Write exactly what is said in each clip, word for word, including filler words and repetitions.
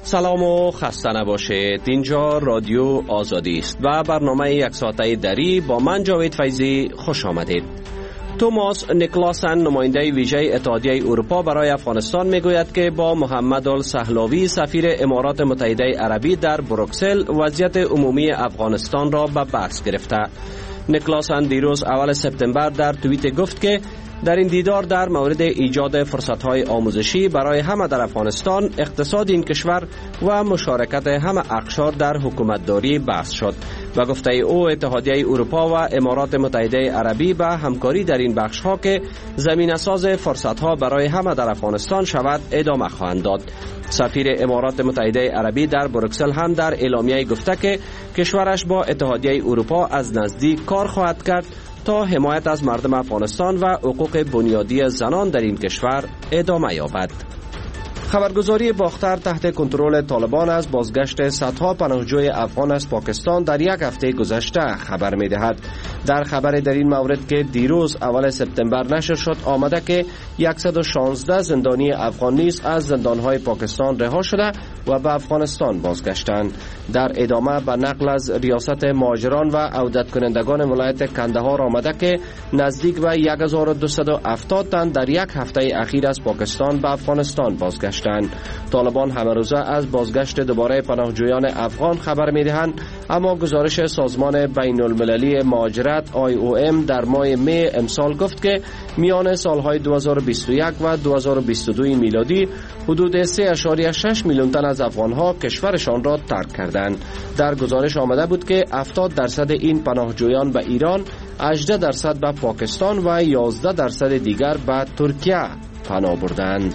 سلام و خسته نباشید. اینجا رادیو آزادی است و برنامه یک ساعته دری با من جاوید فیضی خوش آمدید. توماس نیکلاسن نماینده ویژه اتحادیه اروپا برای افغانستان میگوید که با محمد السهلاوی سفیر امارات متحده عربی در بروکسل وضعیت عمومی افغانستان را به بحث گرفته. نیکلاسن دیروز اول سپتامبر در توییت گفت که در این دیدار در مورد ایجاد فرصت‌های آموزشی برای همه در افغانستان، اقتصاد این کشور و مشارکت همه اقشار در حکومتداری بحث شد و گفته او اتحادیه اروپا و امارات متحده عربی به همکاری در این بخش‌ها که زمینه‌ساز فرصت‌ها برای همه در افغانستان شود ادامه خواهند داد. سفیر امارات متحده عربی در بروکسل هم در اعلامیه گفته که کشورش با اتحادیه اروپا از نزدیک کار خواهد کرد تا حمایت از مردم افغانستان و حقوق بنیادی زنان در این کشور ادامه یابد. خبرگزاری باختر تحت کنترل طالبان از بازگشت صدها پناهجوی افغان از پاکستان در یک هفته گذشته خبر می‌دهد. در خبر در این مورد که دیروز اول سپتامبر نشر شد آمده که صد و شانزده زندانی افغان نیز از زندان‌های پاکستان رها شده و به افغانستان بازگشتند. در ادامه به نقل از ریاست مهاجران و عودت کنندگان ولایت کندهار آمده که نزدیک به هزار و دویست و هفتاد تن در یک هفته اخیر از پاکستان به افغانستان بازگشتند. طالبان همه روزه از بازگشت دوباره پناهجویان افغان خبر می‌دهند، اما گزارش سازمان بین المللی مهاجرت آی او ام در ماه می امسال گفت که میان سالهای دو هزار و بیست و یک و دو هزار و بیست و دو میلادی حدود سه اشاری شش میلیون تن از افغانها کشورشان را ترک کردند. در گزارش آمده بود که هفتاد درصد این پناهجویان به ایران، هجده درصد به پاکستان و یازده درصد دیگر به ترکیه پناه بردند.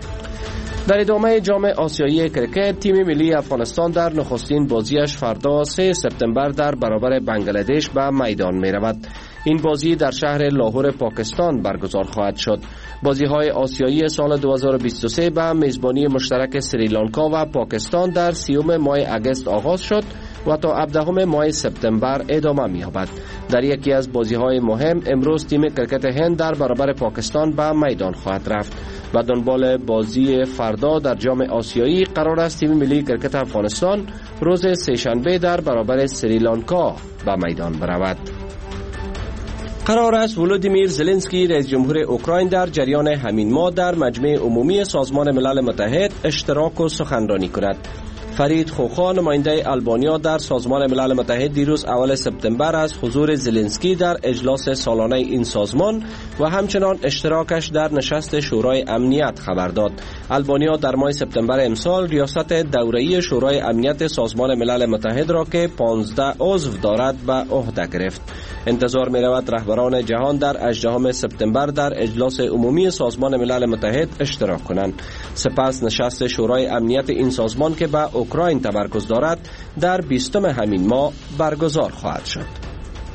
در ادامه جام آسیایی کرکت، تیم ملی افغانستان در نخستین بازیش فردا سه سپتامبر در برابر بنگلادش به میدان می رود. این بازی در شهر لاهور پاکستان برگزار خواهد شد. بازی‌های آسیایی سال دو هزار و بیست و سه به میزبانی مشترک سریلانکا و پاکستان در سیوم ماه اگست آغاز شد و تا هفدهم ماه سپتامبر ادامه می‌یابد. در یکی از بازی‌های مهم امروز تیم کرکت هند در برابر پاکستان به میدان خواهد رفت. و دنبال بازی فردا در جام آسیایی قرار است تیم ملی کرکت افغانستان روز سه‌شنبه در برابر سریلانکا به میدان برود. قرار است ولودیمیر زلنسکی رئیس جمهور اوکراین در جریان همین ماه در مجمع عمومی سازمان ملل متحد اشتراک و سخنرانی کند. فرید خوخا نماینده آلبانیا در سازمان ملل متحد دیروز اول سپتامبر از حضور زلنسکی در اجلاس سالانه این سازمان و همچنان اشتراکش در نشست شورای امنیت خبر داد. آلبانیا در ماه سپتامبر امسال ریاست دوره‌ای شورای امنیت سازمان ملل متحد را که پانزده عضو دارد به عهده گرفت. انتظار می رود رهبران جهان در هجدهم سپتامبر در اجلاس عمومی سازمان ملل متحد اشتراک کنند. سپس نشست شورای امنیت این سازمان که به اوکراین تمرکز دارد در بیستم همین ماه برگزار خواهد شد.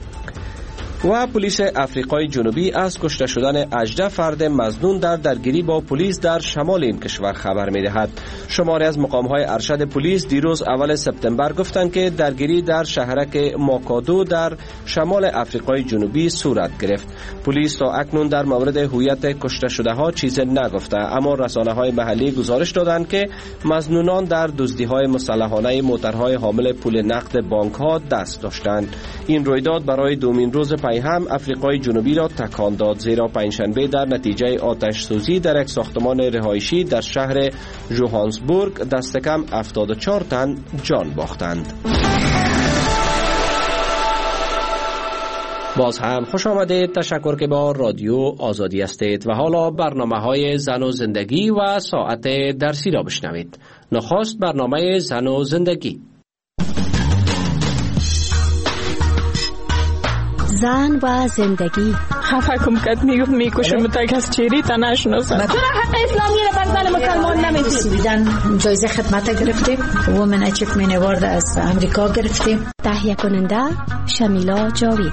و پلیس افریقای جنوبی از کشته شدن هجده فرد مظنون در درگیری با پلیس در شمال این کشور خبر می‌دهد. شماری از مقام‌های ارشد پلیس دیروز اول سپتامبر گفتند که درگیری در شهرک ماکادو در شمال افریقای جنوبی صورت گرفت. پلیس تا اکنون در مورد هویت کشته شده‌ها چیزی نگفته، اما رسانه‌های محلی گزارش دادند که مظنونان در دزدی‌های مسلحانه موترهای حامل پول نقد بانک‌ها دست داشتند. این رویداد برای دومین روز پی هم افریقای جنوبی را تکان داد، زیرا پنجشنبه در نتیجه آتش سوزی در یک ساختمان رهایشی در شهر جوهانسبورگ دست کم هفتاد و چهار تن جان باختند. باز هم خوش آمدید. تشکر که با رادیو آزادی هستید و حالا برنامه‌های زن و زندگی و ساعت درسی را بشنوید. نخست برنامه زن و زندگی. زن و زندگی. خفه کم کد میگفت میکشم تک از چیری تا نشناسم. چرا حق اسلامی رو بر زن مسلمان نمیدید؟ سویدن جایزه خدمت گرفتیم، وومن اچیومنت اوارد از امریکا گرفتیم. تهیه کننده شمیلا جاوید.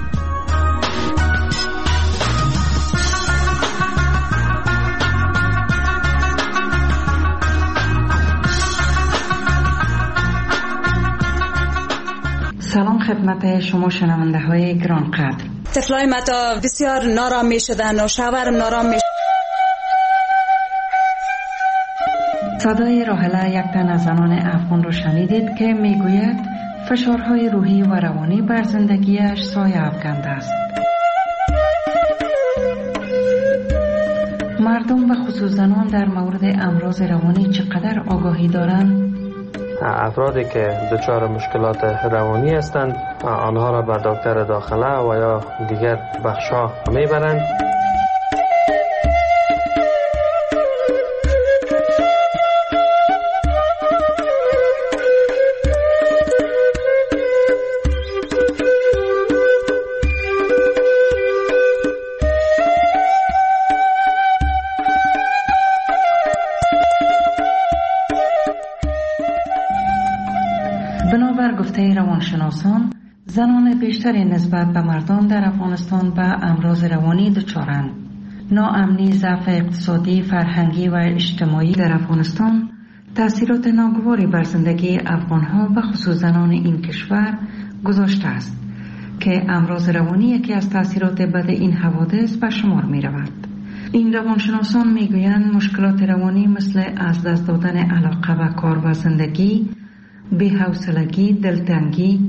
سلام خدمت شما شنونده های گران قدر. طفلای متا بسیار نارام می شدن و شوهرم نارام می صدای راحله یک تن از زنان افغان را شنیدید که میگوید فشارهای روحی و روانی بر زندگیش سایه افکنده است. مردم و خصوص زنان در مورد امراض روانی چقدر آگاهی دارند؟ افرادی که دچار مشکلات روانی هستند آنها را به دکتر داخله و یا دیگر بخش‌ها میبرند. بنابر گفته روانشناسان، زنان بیشتری نسبت به مردان در افغانستان به امراض روانی دچارند. ناامنی، ضعف اقتصادی، فرهنگی و اجتماعی در افغانستان تأثیرات ناگواری بر زندگی افغانها و خصوص زنان این کشور گذاشته است که امراض روانی یکی از تأثیرات بد این حوادث به شمار می رود. این روانشناسان می گویند مشکلات روانی مثل از دست دادن علاقه به کار و زندگی، بی‌حوصلگی، دلتنگی،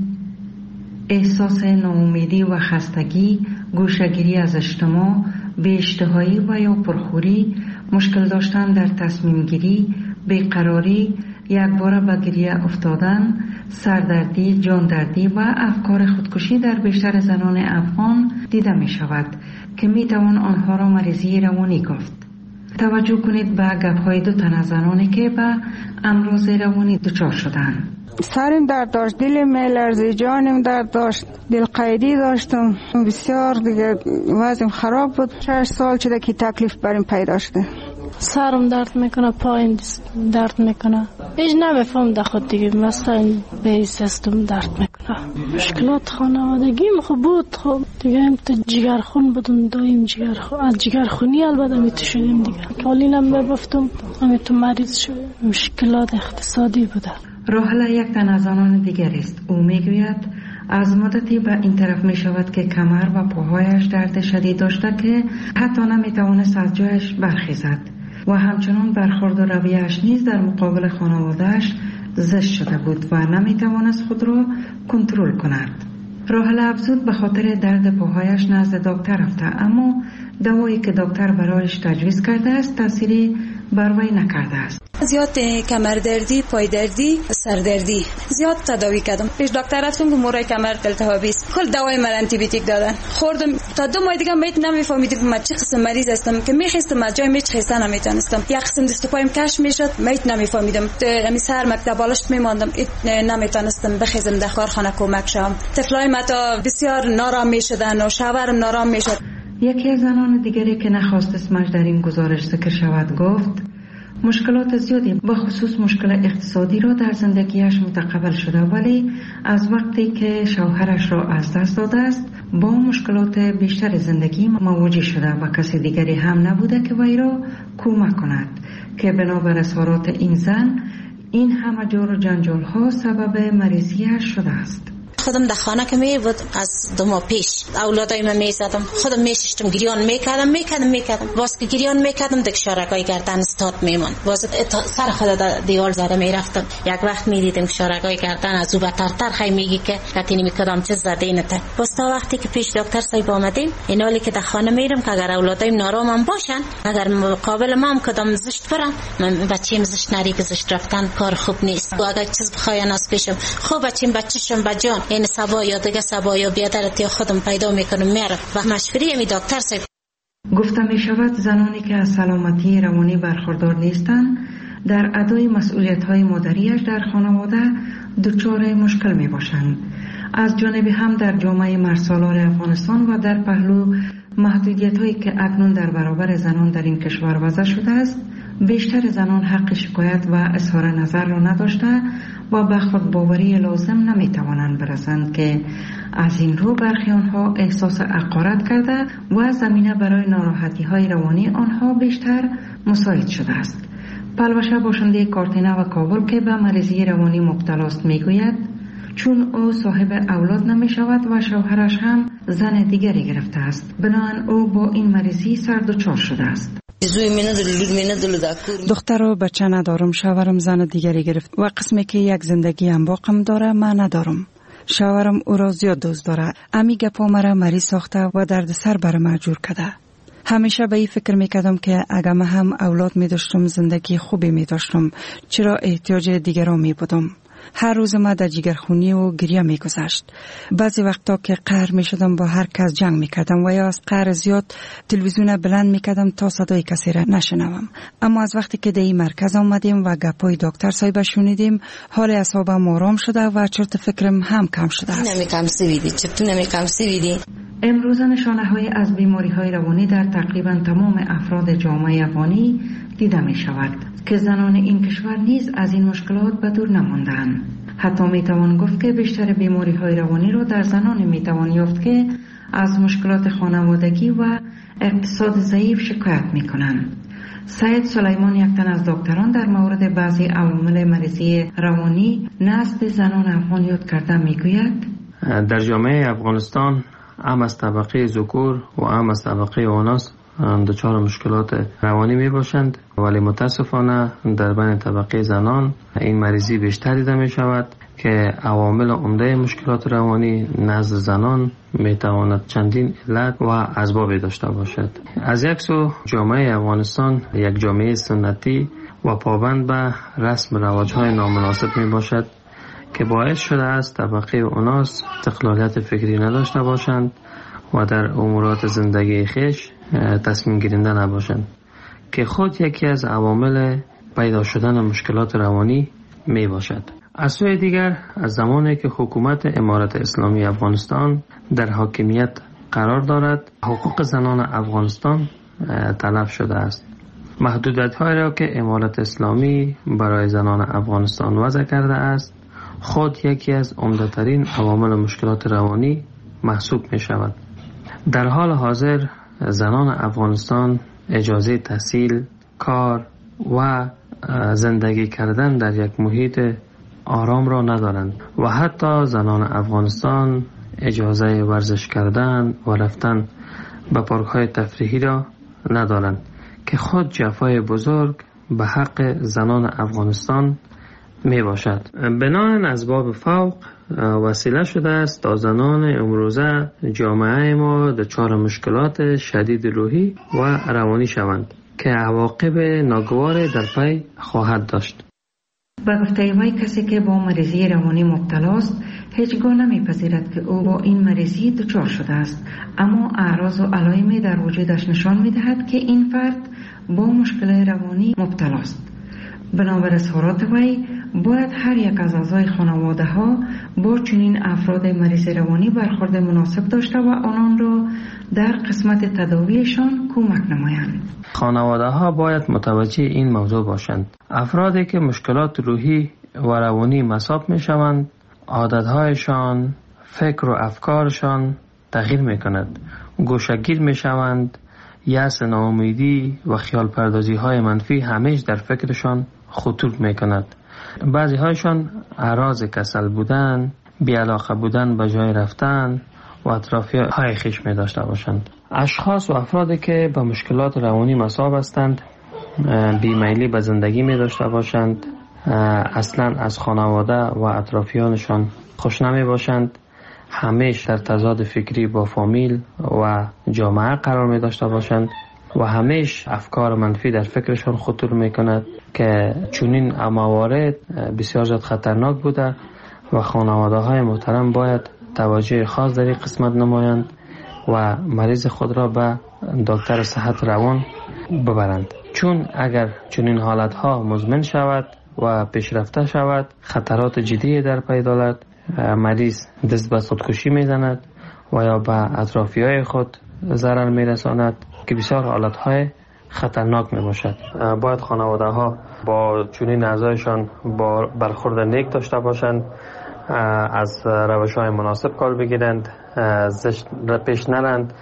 احساس ناامیدی و خستگی، گوشه‌گیری از اجتماع، بی‌اشتهایی و یا پرخوری، مشکل داشتن در تصمیم گیری، بیقراری، یکباره به گریه افتادن، سردردی، جاندردی و افکار خودکشی در بیشتر زنان افغان دیده می شود که می توان آنها را مریضی روانی گفت. توجه کنید به گپ‌های دو تن از زنانی که به امراض روانی دچار شدند. سرم درد داشت، دلم میلرزید، جانم درد داشت، دلقیدی داشتم، بسیار دیگه وضعم خراب بود. شش سال شده که تکلیف برام پیدا شده. سرم درد میکنه، پایم درد میکنه، هیچ نمیفهم در خود دیگه، مثلا به سیستم درد میکنه. مشکلات خانوادگیم خوب بود، خب دیگه هم تو جگرخون بودم، دایم جگرخون، از جگرخونی البته میتو شدیم دیگه. کالینم میبفتم، همیتو مریض شدیم. مشکلات اقتصادی بوده. راحله یک تن از زنان دیگر است. او میگوید از مدتی به این طرف می شود که کمر و پاهایش درد شدید داشته که حتی نمی توانست از جایش برخیزد و همچنان برخورد و رویه‌اش نیز در مقابل خانواده‌اش زشت شده بود و نمی توانست خود را کنترل کند. راحله افزود به خاطر درد پاهایش نزد دکتر رفته، اما دوایی که دکتر برایش تجویز کرده است تأثیری بر وی نکرده است. زیاد کمر دردی، پای دردی، سر دردی زیاد تداوی کردم. پیش دکتر رفتم که مورای کمر التهابی است. کل دوای من آنتی بیوتیک دادن. خوردم تا دو ماه دیگه میت نمیفهمیدم که من چه قسم مریض هستم که میخواستم از جای میچ خستن نمیتونستم. یک قسم دست و پایم کش میشد، میت نمیفهمیدم. امی سر مکتب بالشت میماندم، نمیتونستم بخیزم در کارخانه کمک شم. طفلای ما تا بسیار نارام میشدن و شوهرم نارام میشد. یکی از زنان دیگری که نخواست اسمش در این گزارش ذکر شود گفت مشکلات زیادی به خصوص مشکل اقتصادی را در زندگیش متقبل شده، ولی از وقتی که شوهرش را از دست داده است با مشکلات بیشتر زندگی مواجه شده و کسی دیگری هم نبوده که وی را کمک کند که بنابر اظهارات این زن این همه جور و جنجال ها سبب مریضیش شده است. خودم در خانه که می بود از دو ماه پیش اولادای من می زدم، خودم می ششتم، گریان می کردم می کردم می کردم باز که گریان می کردم دیگه شارگای گردن استاد میمون، باز سر خود در دیوار زده می رفتم. یک وقت می دیدم شارگای گردن از او بترتر خیلی میگی که کتی نمی کدام چیز زده اینته. باز تا وقتی که پیش دکتر صاحب آمدیم این حالی که در خانه میرم که اگر اولادایم نارامم باشن، اگر مقابل ما هم کدام زشت برم، من بچه‌م زشت نری به زشت رفتن کار خوب نیست. و اگر چیز بخواین از پیشم خوب بچه‌م بچه‌شم بجان این سبا یا دیگه سبا یا بیادرتی خودم پیدا میکنم میرم و مشوری می دکتر صاحب. گفته می شود زنانی که از سلامتی روانی برخوردار نیستند در ادای مسئولیت های مادریش در خانواده دچار مشکل می باشند. از جانب هم در جامعه مرسالار افغانستان و در پهلو محدودیت هایی که اکنون در برابر زنان در این کشور وضع شده است، بیشتر زنان حق شکایت و اظهار نظر را نداشته و به خود باوری لازم نمی توانند برسند که از این رو برخی آنها احساس حقارت کرده و زمینه برای ناراحتی های روانی آنها بیشتر مساعد شده است. پلوشه باشنده کارتینه و کابل که به مریضی روانی مبتلا است میگوید چون او صاحب اولاد نمی شود و شوهرش هم زن دیگری گرفته است، بنابراین او با این مریضی سر دچار شده است. دختر و بچه ندارم، شوهرم زن دیگری گرفت و قسمی که یک زندگی انباقم داره من ندارم. شوهرم او را زیاد دوست داره. امی گپا مرا مریض ساخته و درد سر بر من جور کرده. همیشه به این فکر میکردم که اگر من هم اولاد می داشتم زندگی خوبی می داشتم، چرا احتیاج دیگران می بودم. هر روز ما در جگرخونی و گریه می گذشت. بعضی وقتا که قهر می شدم با هر کس جنگ می کردم و یا از قهر زیاد تلویزیون بلند می کردم تا صدای کسی را نشنوم. اما از وقتی که در این مرکز آمدیم و گپای دکتر صاحب شنیدیم، حال اعصابم آرام شده و چرت فکرم هم کم شده است. نمی کم سویدی چطور نمی کم سویدی امروز نشانه های از بیماری های روانی در تقریبا تمام افراد جامعه افغانی دیده می شود که زنان این کشور نیز از این مشکلات به دور نماندند. حتی می توان گفت که بیشتر بیماری های روانی را در زنان می توان یافت که از مشکلات خانوادگی و اقتصاد ضعیف شکایت می کنند. سید سلیمان یک تن از دکتران در مورد بعضی عوامل مریضی روانی نزد زنان افغان یاد کرده می گوید در جامعه افغانستان هم از طبقه ذکور و هم از طبقه اناث دچار مشکلات روانی می باشند، ولی متاسفانه در بین طبقه زنان این مریضی بیشتر دیده می شود که عوامل عمده مشکلات روانی نزد زنان می تواند چندین علت و اسباب داشته باشد. از یک سو جامعه افغانستان یک جامعه سنتی و پابند به رسم رواج‌های نامناسب می باشد که باعث شده است طبقه اناث استقلالیت فکری نداشته باشند و در امورات زندگی خیش تصمیم گیرنده نباشند که خود یکی از عوامل پیدا شدن مشکلات روانی می باشد. از سوی دیگر از زمانی که حکومت امارت اسلامی افغانستان در حاکمیت قرار دارد، حقوق زنان افغانستان تلف شده است. محدودیت‌هایی را که امارت اسلامی برای زنان افغانستان وضع کرده است خود یکی از عمده‌ترین عوامل مشکلات روانی محسوب می شود. در حال حاضر زنان افغانستان اجازه تحصیل، کار و زندگی کردن در یک محیط آرام را ندارند و حتی زنان افغانستان اجازه ورزش کردن و رفتن به پارک‌های تفریحی را ندارند که خود جفای بزرگ به حق زنان افغانستان می باشد. بنابراین اسباب فوق وسیله شده است تا زنان امروزه جامعه ما دچار مشکلات شدید روحی و روانی شوند که عواقب ناگوار در پی خواهد داشت. به گفته وی کسی که با مریضی روانی مبتلا است هیچگاه نمیپذیرد که او با این مریضی دچار شده است، اما اعراض و علائمی در وجودش نشان میدهد که این فرد با مشکل روانی مبتلا است. بنابر اظهارات وی باید هر یک از اعضای خانواده ها با چنین افراد مریض روانی برخورد مناسب داشته و آنان را در قسمت تداویشان کمک نمایند. خانواده ها باید متوجه این موضوع باشند. افرادی که مشکلات روحی و روانی مصاب می شوند، عادتهایشان، فکر و افکارشان تغییر می کند. گوشه‌گیر می شوند، یأس، ناامیدی و خیال پردازی های منفی همیشه در فکرشان خطور می کند. بعضی هایشان اعراض کسل بودن، بی‌علاقه بودن به جای رفتن و اطرافی های خیش می داشته باشند. اشخاص و افرادی که به مشکلات روانی مصاب هستند بیمیلی به زندگی می داشته باشند، اصلا از خانواده و اطرافیانشان خوش نمی باشند، همیشه در تضاد فکری با فامیل و جامعه قرار می داشته باشند و همیشه افکار منفی در فکرشان خطور می کند که چنین موارد بسیار زیاد خطرناک بوده و خانواده های محترم باید توجه خاص در این قسمت نمایند و مریض خود را به دکتر صحت روان ببرند، چون اگر چنین حالت ها مزمن شود و پیشرفته شود خطرات جدی در پی دارد. مریض دست به خودکشی میزند و یا به اطرافی های خود ضرر میرساند که بسیار حالت های خطرناک می باشد. باید خانواده ها با چنین اعضایشان با برخورد نیک داشته باشند، از روش های مناسب کار بگیرند، زشت پیش نرند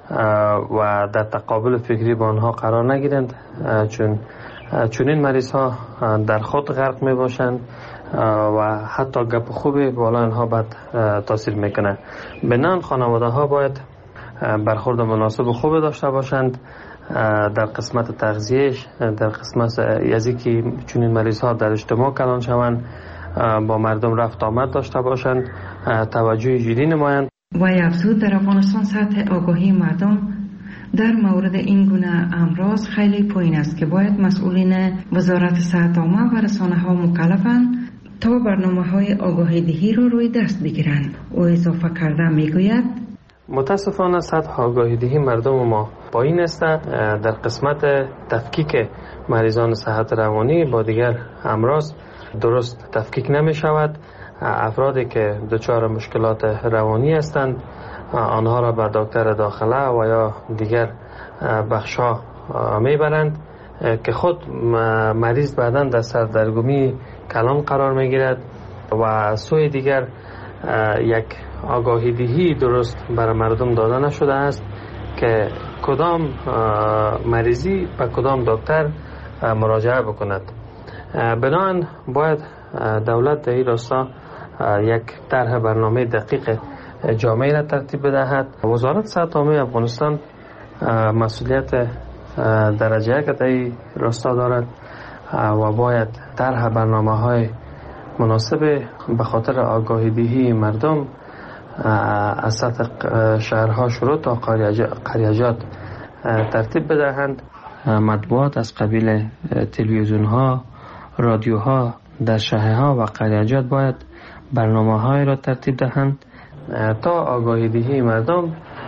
و در تقابل فکری با آنها قرار نگیرند، چون چنین مریض ها در خود غرق می باشند و حتی گپ خوبی بالا اینها بد تاثیر میکنه. بنان خانواده ها باید برخورد مناسب و خوب داشته باشند در قسمت تغذیهش، در قسمت از اینکه چنین مریض ها در اجتماع کلان شوند، با مردم رفت آمد داشته باشند، توجه جدی نمایند. و افزود در افغانستان سطح آگاهی مردم در مورد این گونه امراض خیلی پایین است که باید مسئولین وزارت صحت عامه و رسانه ها مکلفند تا برنامه های آگاهی دهی را روی دست بگیرند. او اضافه کرده میگوید متاسفانه سطح آگاهی دهی مردم ما پایین است. در قسمت تفکیک مریضان صحت روانی با دیگر امراض درست تفکیک نمی شود. افرادی که دچار مشکلات روانی هستند آنها را به دکتر داخله و یا دیگر بخشا میبرند که خود مریض بعداً در سردرگمی کلان قرار میگیرد و سوی دیگر یک آگاهی دهی درست برای مردم داده نشده است که کدام مریضی به کدام دکتر مراجعه بکند. بنابراین باید دولت در این راستا یک طرح برنامه دقیق جامعه را ترتیب بدهد. وزارت صحت عامه افغانستان مسئولیت درجه یک در این راستا دارد و باید طرح برنامه های مناسب به خاطر آگاهی دهی مردم از سطح شهرها شروع تا قریجات ترتیب بدهند. مطبوعات از قبیل تلویزیون ها، رادیو ها در شهرها و قریجات باید برنامه های را ترتیب دهند تا آگاهی دهی مردم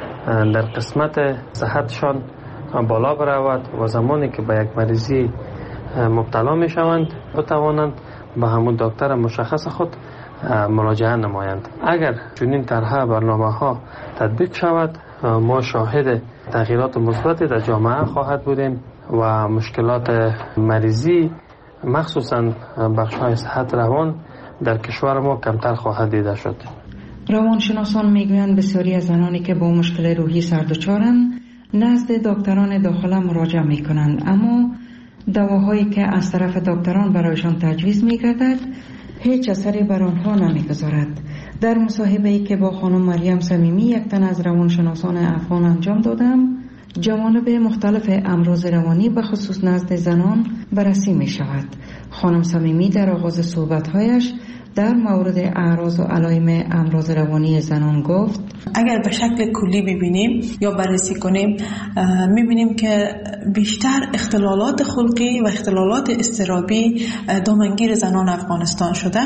در قسمت صحتشان بالا برود و زمانی که به یک مریضی مبتلا می شوند بتوانند به همون دکتر مشخص خود مراجعه نمایند. اگر چنین طرح برنامه ها تطبیق شود ما شاهد تغییرات مثبتی در جامعه خواهد بودیم و مشکلات مریضی مخصوصا بخش‌های صحت روان در کشور ما کمتر خواهد دیده شد. روانشناسان میگویند بسیاری از زنانی که با مشکل روحی سردچارند نزد دکتران داخله مراجعه میکنند، اما دواهایی که از طرف دکتران برایشان تجویز میگردد هیچ اثری بر آنها نمیگذارد. در مصاحبه‌ای که با خانم مریم صمیمی یک تن از روانشناسان افغان انجام دادم، جوانب مختلف امراض روانی به خصوص نزد زنان بررسی می شود. خانم صمیمی در آغاز صحبت‌هایش در مورد اعراض و علائم امراض روانی زنان گفت اگر به شکل کلی ببینیم یا بررسی کنیم می‌بینیم که بیشتر اختلالات خلقی و اختلالات اضطرابی دامنگیر زنان افغانستان شده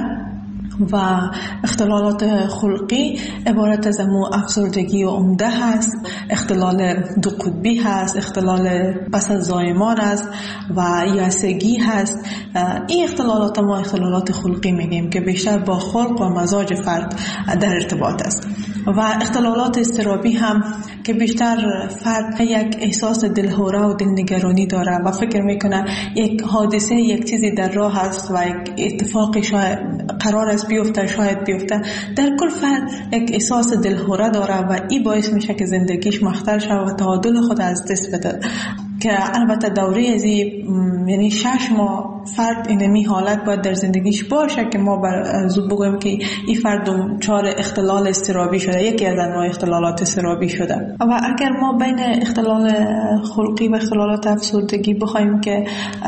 و اختلالات خلقی عبارت از امو افسردگی عمده هست، اختلال دو قطبی هست، اختلال پس از زایمان است و یائسگی هست. این اختلالات ما اختلالات خلقی میگیم که بیشتر با خلق و مزاج فرد در ارتباط است. و اختلالات اضطرابی هم که بیشتر فرد یک احساس دلهوره و دلنگرانی داره و فکر میکنه یک حادثه یک چیزی در راه است و یک اتفاقی شاید قرار است بیفته، شاید بیفته. در کل فرد یک احساس دلهوره داره و این باعث میشه که زندگیش مختل شود و تعادل خود از دست بده. که البته دوره ازی یعنی شش ماه فرد اینمی حالت باید در زندگیش باشه که ما بر زود بگویم که این فرد دچار اختلال اضطرابی شده، یکی از انواع اختلالات اضطرابی شده. و اگر ما بین اختلال خلقی و اختلالات افسردگی بخوایم که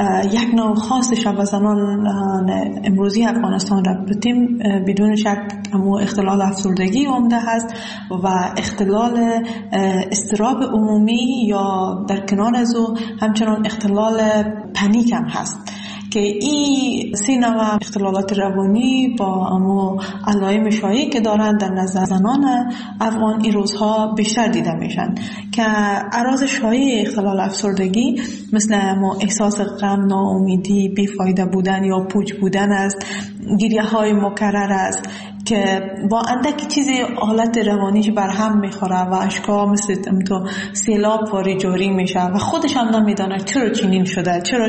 یک نوع خاصش و زنان امروزی افغانستان را بتیم، بدون شک همون اختلال افسردگی عمده هست و اختلال اضطراب عمومی یا در کنار از او همچنان اختلال پنیک هم هست که این سه نوع اختلالات روانی با امو علائم شایعی که دارند در نظر زنان افغان این روزها بیشتر دیده میشن که اعراض شایع اختلال افسردگی مثل امو احساس غم، ناامیدی، بیفایده بودن یا پوچ بودن است، گریه های مکرر است که با اندکی چیزی حالت روانیش برهم میخوره و اشکا مثل تو سیلاب واری جاری میشه و خودش هم نمیدانه چرا چنین شده، چرا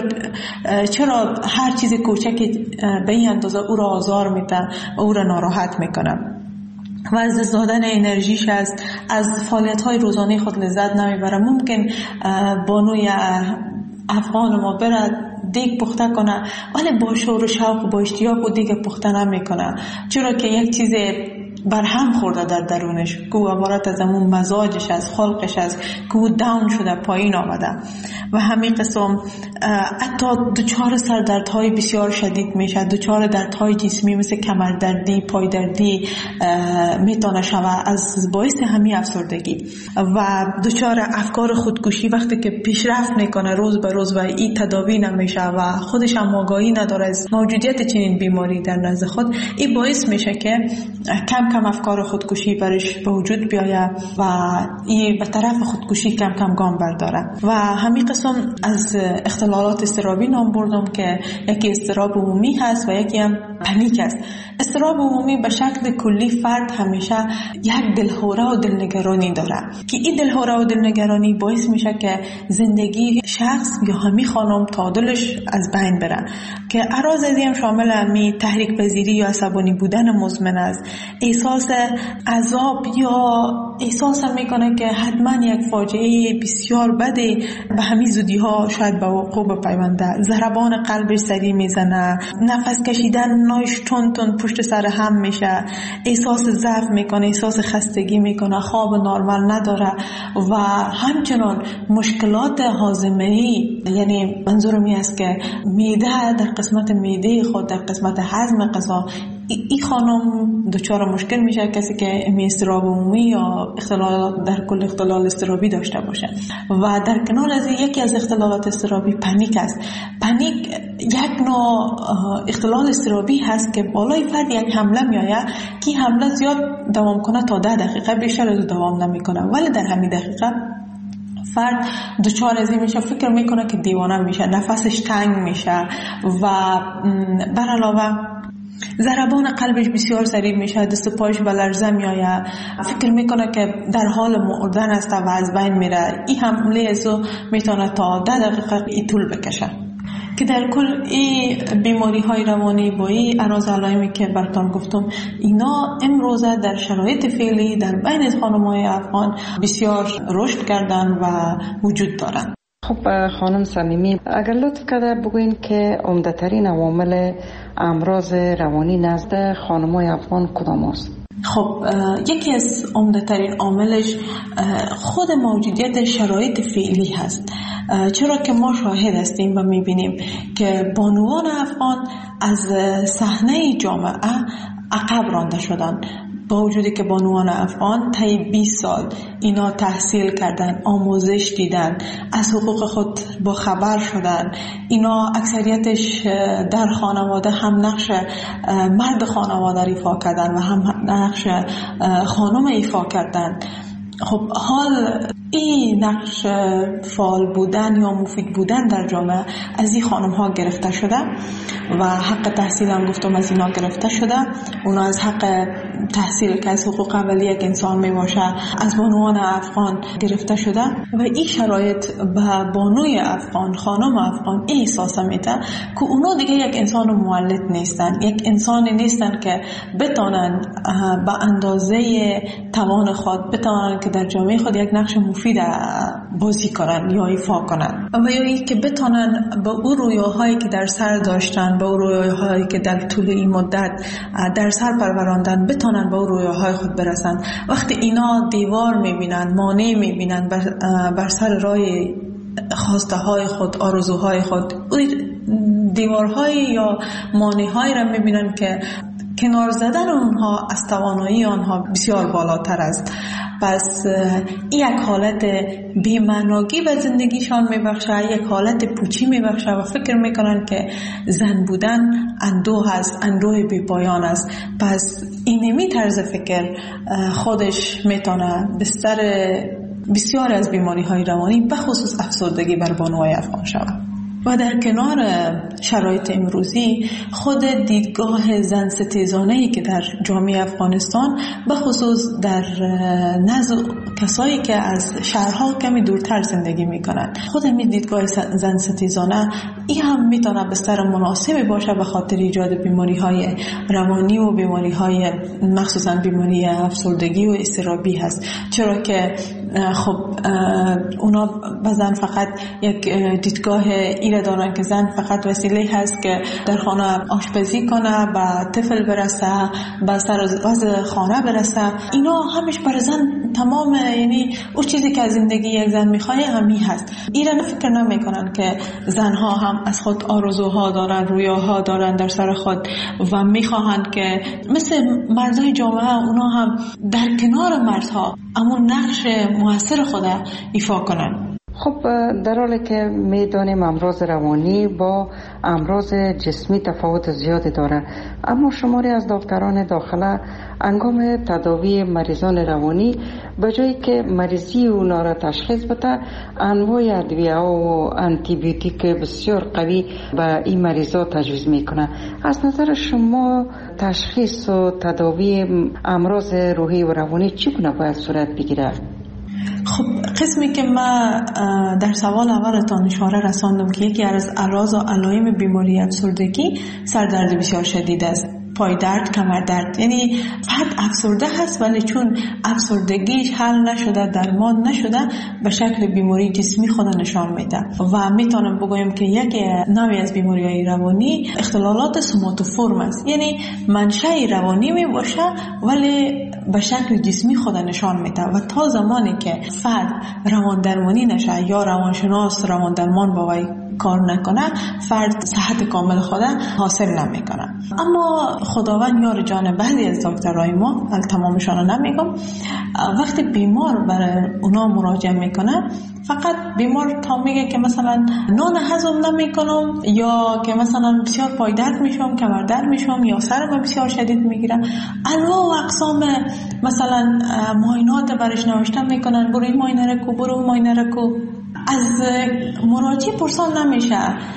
چرا هر چیز کوچکی به این اندازه او را آزار میده و او را ناراحت میکنه و از دست دادن انرژیش است، از فعالیت‌های روزانه خود لذت نمیبره. ممکن بانوی افغان ما برد دیگ پخته کنه ولی با شور و شوق و با اشتیاق و دیگ پخته نمیکنه، چرا که یک چیز برهم خورده در درونش، که او عبارت از همون مزاجش از خلقش از که او داون شده، پایین آمده و همین قسم حتی دچار سردردهای بسیار شدید میشه، دچار دردهای جسمی مثل کمردردی، پایدردی میتونه شود از باعث همین افسردگی و دچار افکار خودکشی وقتی که پیشرفت میکنه روز به روز و این تداوی نمیشه و خودش هم آگاهی نداره از موجودیت چنین بیماری در نزد خود، این باعث میشه که کم کم افکار خودکشی برش به وجود بیاید و این به طرف خودکشی کم کم گام برداره. و همین قسم از اختلالات اضطرابی نام بردم که یکی اضطراب عمومی هست و یکی هم پنیک است. اضطراب عمومی به شکل کلی فرد همیشه یک دلهوره و دلنگرانی داره که این دلهوره و دلنگرانی باعث میشه که زندگی شخص یا همین خانم تعادلش از بین بره، که اعراض از این شامل همی تحریک پذیری یا عصبانی بودن مزمن است، احساس عذاب یا احساس میکنه که حتما یک فاجعه بسیار بده به همین زودی ها شاید به وقوع بپیونده، ضربان قلبش سریع میزنه، نفس کشیدن نایش تون تون پشت سر هم میشه، احساس ضعف میکنه، احساس خستگی میکنه، خواب نرمال نداره و همچنان مشکلات هاضمه‌ای، یعنی منظورم این است که معده در قسمت معده خود در قسمت هضم غذا این خانم دچار مشکل میشه، کسی که اضطراب عمومی یا اختلال در کل اختلال اضطرابی داشته باشه. و در کنار از یکی از اختلالات اضطرابی پنیک است. پنیک یک نوع اختلال اضطرابی هست که بالای فرد یک حمله میآید که حمله زیاد دوام کنه تا ده دقیقه، بیشتر از دوام نمیکنه، ولی در همین دقیقه فرد دچار از این میشه، فکر میکنه که دیوانه میشه، نفسش تنگ میشه و بر علاوه ضربان قلبش بسیار سریع میشه، دست پایش به لرزه میآید، فکر میکنه که در حال مردن است و از بین میره. این حمله ازو میتونه تا ده دقیقه ای طول بکشه. که در کل این بیماری های روانی با این اعراض علائمی که براتون گفتم، اینا امروزه در شرایط فعلی در بین خانم‌های افغان بسیار رشد کردن و وجود دارن. خب خانم صمیمی، اگر لطف کرده بگوین که عمده ترین عوامل امراض روانی نزد خانم‌های افغان کدام است؟ خب یکی از عمده ترین عاملش خود موجودیت شرایط فعلی هست، چرا که ما شاهد هستیم و میبینیم که بانوان افغان از صحنه جامعه عقب رانده شدن، با وجودی که بانوان افغان طی بیست سال اینا تحصیل کردن، آموزش دیدن، از حقوق خود با خبر شدن، اینا اکثریتش در خانواده هم نقش مرد خانواده ایفا کردن و هم نقش خانم ایفا کردن. خب حال این نقش فعال بودن یا مفید بودن در جامعه از این خانم ها گرفته شده و حق تحصیل هم گفتم از اینا گرفته شده. اونا از حق تحصیل که از حقوق اولیه یک انسان می باشه از بانوان افغان گرفته شده و این شرایط به بانوی افغان، خانم افغان این احساس میده که اونا دیگه یک انسان مولد نیستن، یک انسانی نیستن که بتونن به اندازه توان خود بتونن که در جامعه خود یک نقش مفید بازی کنن یا ایفا کنن و یا ای که بتونن به اون رویاهایی که در سر داشتن، به اون رویاهایی که در طول این مدت در سر پروراندن بتونن به اون رویاهای خود برسن. وقتی اینا دیوار میبینن، مانع میبینن بر, بر سر راه خواسته های خود، آرزوهای خود، دیوارهای یا مانع‌هایی را میبینن که کنار زدن اونها از توانایی آنها بسیار بالاتر است. پس این یک حالت بی‌معنایی به زندگیشان میبخشه، یک حالت پوچی میبخشه و فکر میکنن که زن بودن اندوه است، اندوه بی پایان است. پس اینمی طرز فکر خودش میتونه بستر بسیار از بیماری های روانی به خصوص افسردگی بر بانوهای افغان شود. و در کنار شرایط امروزی خود دیدگاه زن ستیزانه‌ای که در جامعه افغانستان به خصوص در نزد کسایی که از شهرها کمی دورتر زندگی میکنند، خود همین دیدگاه زن ستیزانه این هم میتونه بستر مناسبی باشه به خاطر ایجاد بیماری های روانی و بیماری های مخصوصا بیماری افسردگی و اضطرابی هست، چرا که خب اونا بزن فقط یک دیدگاه ایره دارن که زن فقط وسیله هست که در خانه آشپزی کنه، به طفل برسه، به سر وضع خانه برسه. اینا همش برای زن تمام، یعنی اون چیزی که از زندگی یک زن میخواد همین هست. ایره فکر نمیکنن که زنها هم از خود آرزوها دارن، رویاها دارن در سر خود و میخواهند که مثل مردای جامعه اونا هم در کنار مردها امون نقش موثر خود ایفا کنن. خب در حالی که میدانیم امراض روانی با امراض جسمی تفاوت زیادی داره، اما شماری از دکتران داخله انگام تداوی مریضان روانی به جایی که مریضی اونا را تشخیص بده، انواع ادویه و آنتی بیوتیک بسیار قوی به این مریضا تجویز میکنه. از نظر شما تشخیص و تداوی امراض روحی و روانی چگونه باید صورت بگیره؟ خب قسمی که ما در سوال اولتان اشاره رساندم که یکی از اعراض و علائم بیماری افسردگی سردرد بسیار شدید است، پای درد، کمر درد. یعنی فرد افسرده هست ولی چون افسردگیش حل نشده، درمان نشده، به شکل بیماری جسمی خود نشان میده. و میتونم بگویم که یک نوعی از بیماری‌های روانی اختلالات سوماتوفورم است، یعنی منشأ روانی می باشه ولی به شکل جسمی خود نشان میده و تا زمانی که فرد روان درمانی نشه یا روانشناس روان درمان با وی کار نکنه، فرد صحت کامل خود حاصل نمیکنه. اما خداوند یار جان بعضی از دکترای ما، تمامشان نمیگم، وقتی بیمار برای اونا مراجعه میکنه، فقط بیمار تا میگه که مثلا نان هضم نمیکنم یا که مثلا بسیار پای درد میشم، کمر درد میشم یا سرم بسیار شدید میگیره، انواع و اقسام مثلا معاینات برش نوشته میکنن، برو این معاینه رو کو، برو معاینه رو کو. از مراجع پرسان نمیشه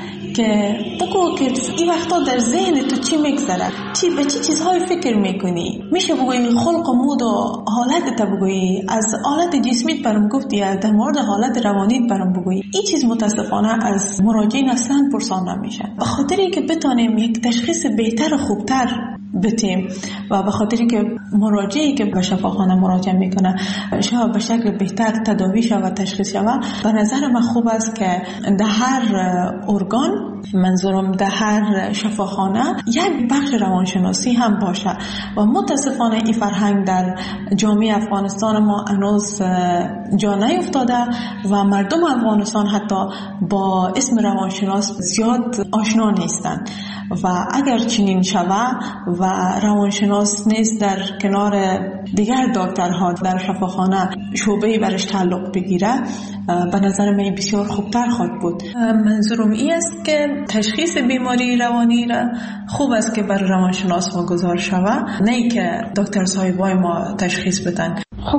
که بگو که این وقتا در ذهن تو چی میگذره، چی به چی چیزهای فکر میکنی. میشه بگویی خلق و مود و حالت تا بگویی، از حالت جسمیت برام گفتی، از در مورد حالت روانیت برام بگویی. این چیز متاسفانه از مراجعین اصلا پرسان نمیشه، به خاطری که بتونیم یک تشخیص بهتر و خوبتر بتیم و به خاطری که مراجعی که به شفاخانه مراجعه میکنه شاید به شکل بهتر تداوی شود و تشخیص شود. به نظر من خوب است که در هر ارگان، منظورم در هر شفاخانه، یک بخش روانشناسی هم باشه و متاسفانه این فرهنگ در جامعه افغانستان ما هنوز جا نیفتاده و مردم افغانستان حتی با اسم روانشناس زیاد آشنا نیستند و اگر چنین شود و روانشناس نیست در کنار دیگر دکترها در شفاخانه شعبه‌ای برش تعلق بگیره، به نظر من بسیار خوبتر خواهد بود. منظورم این است که تشخیص بیماری روانی را خوب است که بر روانشناس واگذار شود، نه که دکتر صاحبای ما تشخیص بدن. خب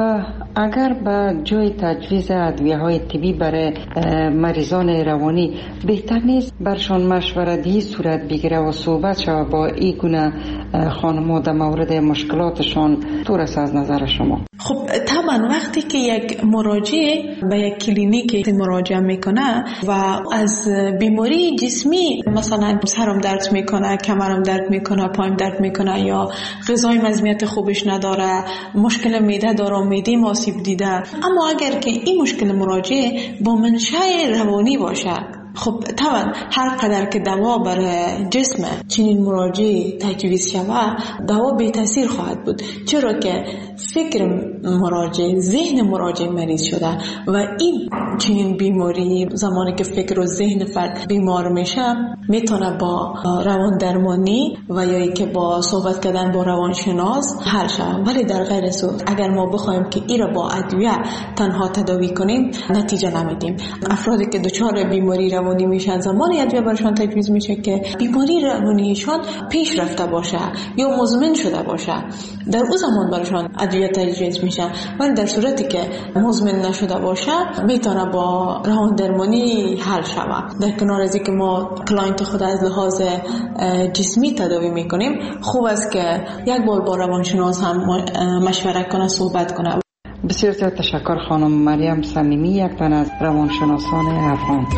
اگر به جای تجویز ادویه‌های طبی برای مریضان روانی بهتر نیست برشان مشورتی صورت بگیره و صحبت شود با این گونه خانم‌ها در مورد مشکلاتشان؟ طور است از نظر شما؟ خب طبعا وقتی که یک مراجع به یک کلینیک مراجعه میکنه و از بیماری جسمی، مثلا سرم درد میکنه، کمرم درد میکنه، پایم درد میکنه یا غذای مزمیت خوبش نداره، مشکل معده داره، معده آسیب دیده، اما اگر که این مشکل مراجع با منشأ روانی باشه، خب طبعا هر قدر که دوا برای جسم چنین مراجع تجویز شود، دوا بی تاثیر خواهد بود، چرا که فکر مراجع، ذهن مراجع مریض شده و این چنین بیماری زمانی که فکر و ذهن فرد بیمار میشه میتونه با روان درمانی و یا که با صحبت کردن با روانشناس حل شود. ولی در غیر صورت اگر ما بخوایم که این را با ادویه تنها تداوی کنیم نتیجه نمیدیم. افرادی که دچار بیماری روانی میشن زمانی ادویه برشان تجویز میشه که بیماری روانیشان پیش رفته باشه یا مزمن شده باشه، در اون زمان برشان ادویه تجویز میشه. ولی در صورتی که مزمن نشده باشه میتونه با روان درمانی حل شود. در کنار از اینکه ما کلاینت خود از لحاظ جسمی تداوی میکنیم، خوب است که یک بار با روانشناس هم مشورت کنه، صحبت کنه. بسیار زیاد تشکر خانم مریم صمیمی، یک تن از روانشناسان افغان.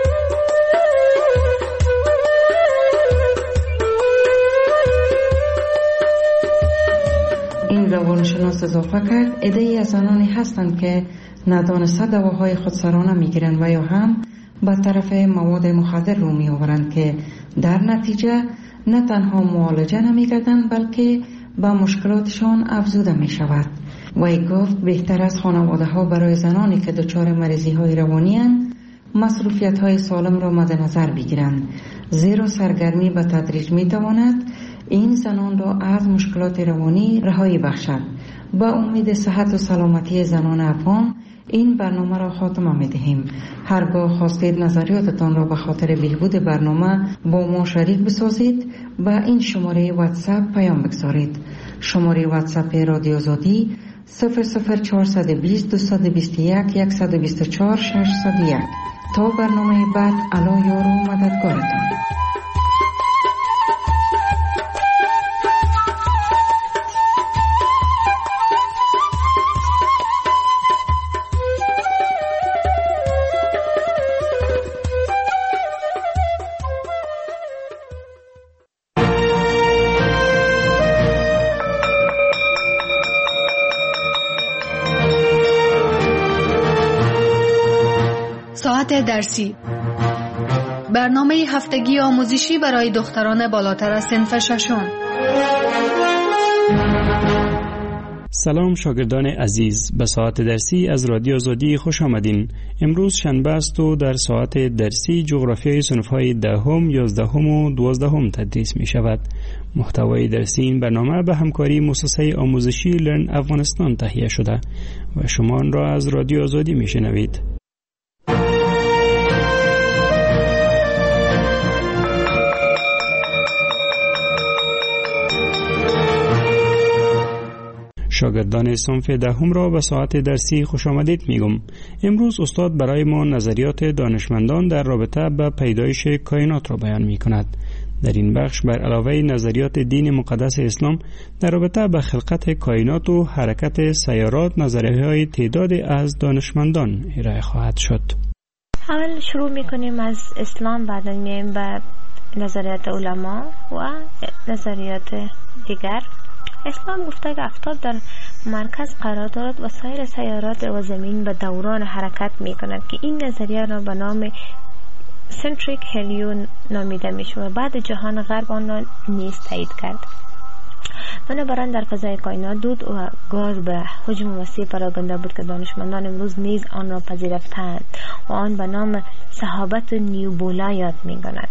این روانشناس اضافه کرد عده‌ای از آنانی هستند که ندانسته دواهای خودسرانه میگیرند و یا هم به طرف مواد مخدر رو می آورند که در نتیجه نه تنها معالجه نمی گردند بلکه به مشکلاتشان افزوده می شود. وی گفت بهتر از خانواده ها برای زنانی که دچار مریضی های روانی اند مصروفیت های سالم را مد نظر بگیرند، زیرا سرگرمی به تدریج می تواند این زنان را از مشکلات روانی رهایی بخشد. با امید صحت و سلامتی زنان افغان این برنامه را خاتمه می دهیم. هرگاه خواستید نظریاتتان را به خاطر بهبود برنامه با ما شریک بسازید به این شماره واتساپ پیام بگذارید. شماره واتساپ رادیو آزادی صفر صفر چهارصد و بیست دویست و بیست و یک صد و بیست و چهار ششصد و یک. تا برنامه بعد، الا یار و مددگارتان. ساعت درسی، برنامه هفتگی آموزشی برای دختران بالاتر از صنف ششم. سلام شاگردان عزیز، به ساعت درسی از رادیو آزادی خوش آمدین. امروز شنبه است و در ساعت درسی جغرافیای صنف‌های دهم، یازدهم و دوازدهم تدریس می شود. محتوای درسی این برنامه به همکاری مؤسسه آموزشی لرن افغانستان تهیه شده و شما آن را از رادیو آزادی می شنوید. شاگردان صنف دهم را به ساعت درسی خوش آمدید میگم. امروز استاد برای ما نظریات دانشمندان در رابطه با پیدایش کائنات را بیان می کند. در این بخش بر علاوه نظریات دین مقدس اسلام در رابطه با خلقت کائنات و حرکت سیارات، نظریه‌های تعداد از دانشمندان ارائه خواهد شد. اول شروع میکنیم از اسلام، بعد میایم به نظریات علما و نظریات دیگر. اسلام گفته که آفتاب در مرکز قرار دارد و سایر سیارات و زمین به دوران حرکت می کند که این نظریه را به نام سنتریک هلیون نامیده می شود و بعد جهان غرب آن را نیز تایید کرد. بنابراین در فضای کائنات دود و گاز به حجم وسیع پراگنده بود که دانشمندان امروز نیز آن را پذیرفتند و آن به نام صحابت نیوبولا یاد می کند.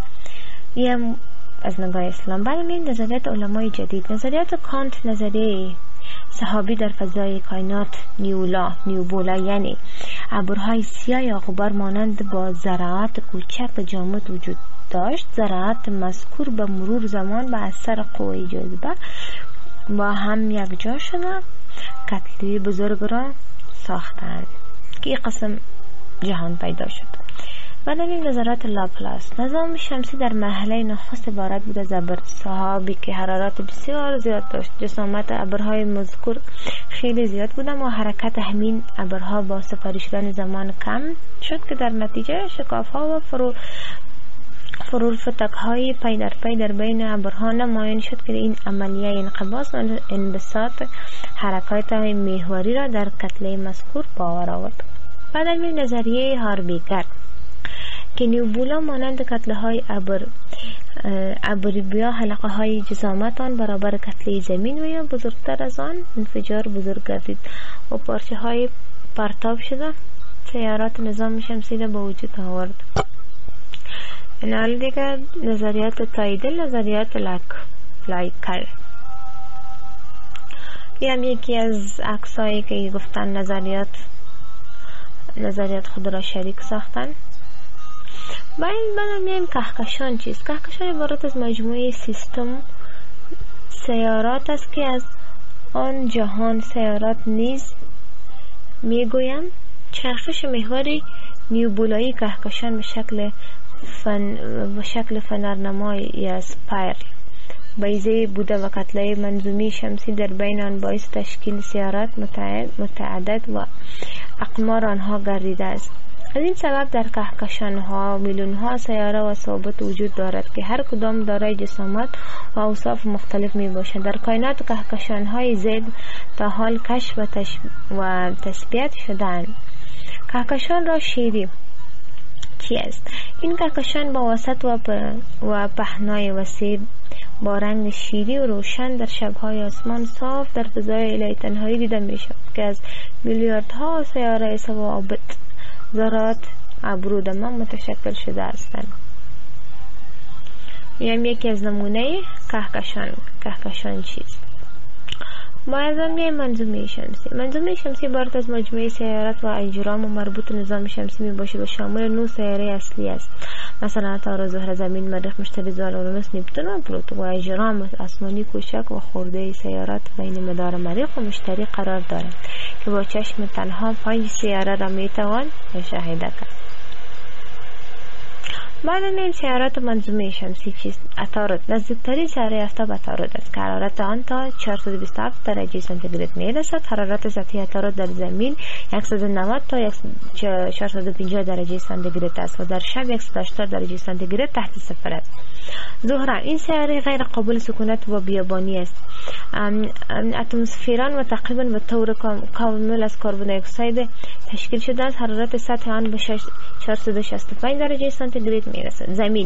این از نگاه اسلام. بعد این نظریات علمای جدید، نظریات کانت، نظریه صحابی در فضای کائنات نیولا نیوبولا یعنی ابرهای سیاه یا غبار مانند با ذرات کوچک و جامد وجود داشت. ذرات مذکور به مرور زمان به اثر قوه جاذبه با هم یک جا شدن، کتله بزرگ را ساختند که این قسم جهان پیدا شد. بعد این نظریات لاپلاس، نظام شمسی در مرحله نخست عبارت بود از ابر سحابی که حرارت بسیار زیاد داشت. جسامت ابرهای مذکور خیلی زیاد بود و حرکت همین ابرها با سپری شدن زمان کم شد که در نتیجه شکاف‌ها و فرو فرورفتک‌های پی در پی در بین ابرها نمایان شد که این عملیه انقباض و انبساط حرکات محوری را در کتله مذکور باور آورد. بعد این نظریه هاربیگر که نیوبولا مانند کتله های ابر ابربیا حلقه های جسامت آن برابر کتله زمین و یا بزرگتر از آن انفجار بزرگ گردید و پارچه های پرتاب شده سیارات نظام شمسی را به وجود آورد. این حال دیگر نظریات تاییدل، نظریات لک لایکل. این هم یکی از عکسایی که گفتن نظریات نظریات خود را شریک ساختن. با این بعد میایم کهکشان چیست؟ کهکشان عبارت از مجموعه سیستم سیارات است که از آن جهان سیارات نیز میگویم. چرخش محوری نیوبولایی کهکشان به شکل فن و شکل فنرنمای یا سپایرل بیضه بوده و کتله منظومی شمسی در بین آن باعث تشکیل سیارات متعدد و اقمار آنها گردیده است. از این سبب در کهکشان ها میلیون ها سیاره و ثابت وجود دارد که هر کدام دارای جسامت و اوصاف مختلف می باشند. در کائنات کهکشان های زیاد تا حال کشف و, تش... و تثبیت شده‌اند. کهکشان را شیری چی است؟ این کهکشان با وسط و, و پهنای وسیع با رنگ شیری و روشن در شب‌های آسمان صاف در فضای الهی تنهایی دیده می‌شود که از میلیاردها سیاره ثوابت ذرات ابرودمه متشکل شده هستند. میام یکی از نمونه کهکشان کهکشان چیست؟ معظمی منظومه شمسی. منظومه شمسی عبارت از مجموعه سیارات و اجرام و مربوط نظام شمسی می باشد و شامل نه سیاره اصلی است، مثلا عطارد، زهره، زمین، مریخ، مشتری، زحل، اورانوس، نپتون و پلوتو. و اجرام آسمانی کوچک و خرده سیارات بین مدار مریخ و مشتری قرار دارند که با چشم تنها پنج سیاره را می توان مشاهده کرد. بعد این سیارات منظومه شمسی چیست؟ عطارد نزدیکترین سیاره آفتاب عطارد است که حرارت آن تا چهارصد و بیست و هفت درجه سانتیگراد میرسد. حرارت سطحی عطارد در زمین صد و نود تا چهارصد و پنجاه درجه سانتیگراد است و در شب صد و هشتاد درجه سانتیگراد تحت صفر است. زهره این سیاره غیر قابل سکونت و بیابانی است. اتمسفران و تقریبا به طور کامل از کربن دی اکساید تشکیل شده است. حرارت سطح آن به چهارصد و شصت و پنج درجه سانتیگراد میرسد. زمین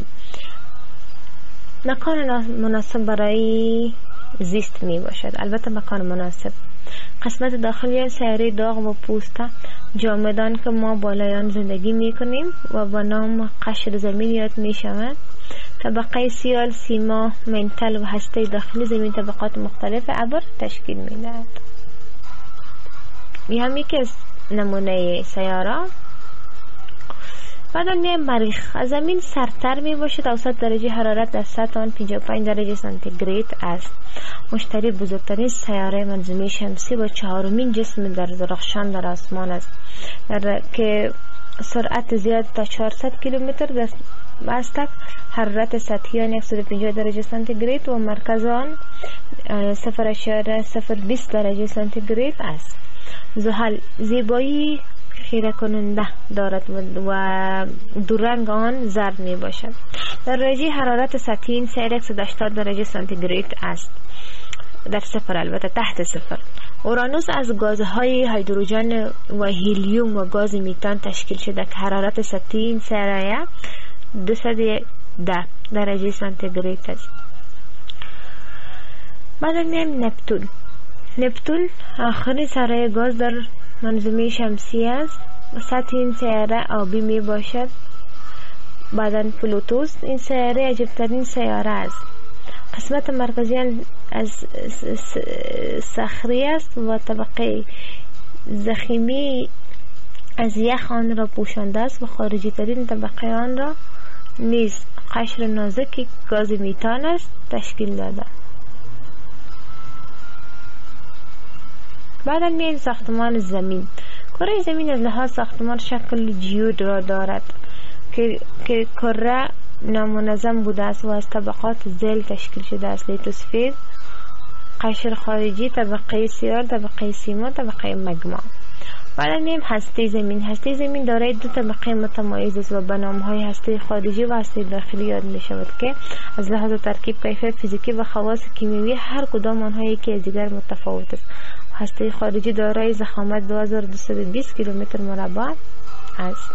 مکان مناسب برای زیست می باشد، البته مکان مناسب. قسمت داخلی این سیاره داغ و پوسته جامدان که ما بالای آن زندگی می کنیم و با نام قشر زمین یاد می شود. طبقه سیال، سیما، منتل و هسته داخلی زمین طبقات مختلف ابر تشکیل می دهد. می هم یکی از نمونه سیاره. بعد می مریخ. زمین سردتر می باشد، اوسط درجه حرارت در سطح آن پنجاه و پنج درجه سانتیگراد است. مشتری بزرگترین سیاره منظومه شمسی و چهارمین جسم در درخشان در آسمان است در که سرعت زیاد تا چهارصد کیلومتر در است. حرارت سطحی آن صد و پنجاه درجه سانتیگراد و مرکز آن صفر ممیز صفر بیست درجه سانتیگراد است. زحل زیبایی خیره کننده دارد و دو رنگ آن زرد می باشد. در درجه حرارت سطحی این سیاره صد و هشتاد درجه سانتیگراد است، در صفر البته تحت صفر. اورانوس از گازهای هیدروژن و هیلیوم و گاز میتان تشکیل شده که حرارت سطحی این سیاره دویست و ده درجه سانتیگراد است. بعد میایم نپتون. نپتون آخرین سیاره گاز در منظومه شمسی است. سطح این سیاره آبی می باشد. بعداً پلوتوس این سیاره عجیبترین سیاره است. قسمت مرکزی از صخره است و طبقه ضخیمی از یخ آن را پوشانده است و خارجی ترین طبقه آن را نیز قشر نازکی گاز میتان است تشکیل داده. بعدا میایم ساختمان زمین. کره زمین از لحاظ ساختمان شکل جیود را دارد که که کره نامنظم بوده است و از طبقات ذیل تشکیل شده است: لیتوسفیر، قشر خارجی، طبقه سیال، طبقه سیما، طبقه مگما. بعد میایم هسته زمین. هسته زمین دارای دو طبقه متمایز است و به نام‌های هسته خارجی و هسته داخلی یاد می شود که از لحاظ ترکیب، کیفیت فیزیکی و خواص کیمیایی هر کدام آنها یکی از دیگر متفاوت است. هسته خارجی دارای ضخامت دو هزار و دویست و بیست کیلومتر مربع است.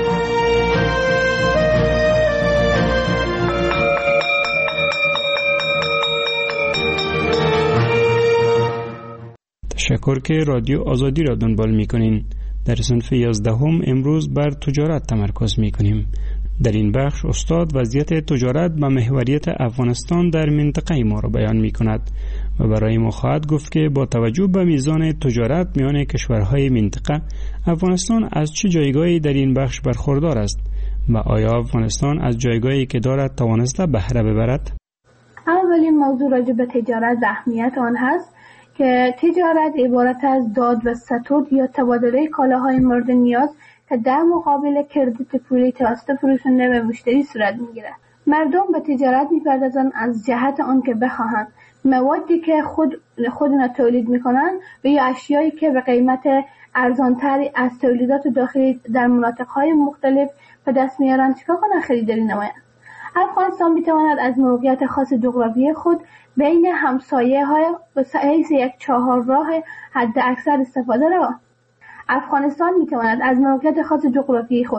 تشکر که رادیو آزادی را دنبال می‌کنین. در صنف یازدهم امروز بر تجارت تمرکز می‌کنیم. در این بخش استاد وضعیت تجارت و محوریت افغانستان در منطقه ما را بیان می‌کند و برای ما خواهد گفت که با توجه به میزان تجارت میان کشورهای منطقه، افغانستان از چه جایگاهی در این بخش برخوردار است و آیا افغانستان از جایگاهی که دارد توانسته بهره ببرد؟ اولین موضوع راجع به تجارت و اهمیت آن هست که تجارت عبارت از داد و ستود یا تبادله کالاهای مورد نیاز که در مقابل کردیت پولی توسط فروشنده به مشتری صورت میگیرد. مردم به تجارت میپردازند از جهت آن که بخواهند موادی که خود خودنا تولید میکنند و یا اشیایی که به قیمت ارزانتری از تولیدات داخلی در مناطقهای مختلف به دست میارند چکار کنند خریداری نمایند. افغانستان میتواند از موقعیت خاص جغرافیایی خود بین همسایه های به حیث یک چهار راه حد اکثر استفاده را افغانستان میتواند از موقعیت خاص جغرافیایی خود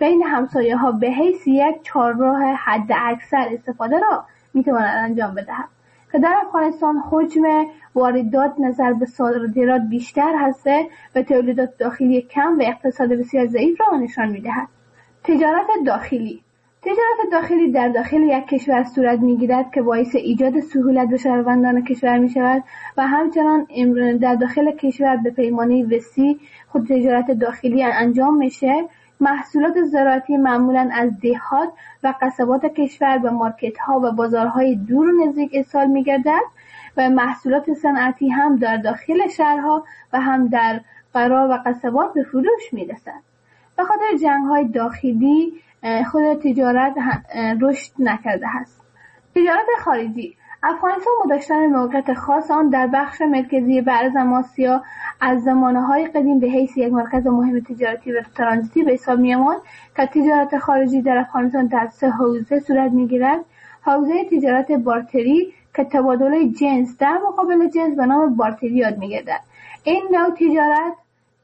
بین همسایه ها به حیث یک چهارراه حد اکثر استفاده را میتواند انجام بدهد که در افغانستان حجم واردات نظر به صادرات بیشتر هسته و تولیدات داخلی کم و اقتصاد بسیار ضعیف را نشان میدهد. تجارت داخلی تجارت داخلی در داخل یک کشور صورت میگیرد که باعث ایجاد سهولت به شهروندان کشور می شود و همچنان در داخل کشور به پیمانه وسیع خود تجارت داخلی انجام میشه. محصولات زراعتی معمولاً از دهات و قصبات کشور به مارکت ها و بازارهای دور و نزدیک ارسال می گردد و محصولات صنعتی هم در داخل شهرها و هم در قرا و قصبات به فروش می رسد. به خاطر جنگ های داخلی خود تجارت رشد نکرده است. تجارت خارجی افغانستان با داشتن موقعیت خاص آن در بخش مرکزی برزم آسیا از زمانه‌های قدیم به حیث یک مرکز مهم تجارتی و ترانزیتی به حساب می‌آمد که تجارت خارجی در افغانستان در سه حوزه صورت می‌گیرد. حوزه تجارت بارتری که تبادل جنس در مقابل جنس به نام بارتری یاد می‌گردد. این نوع تجارت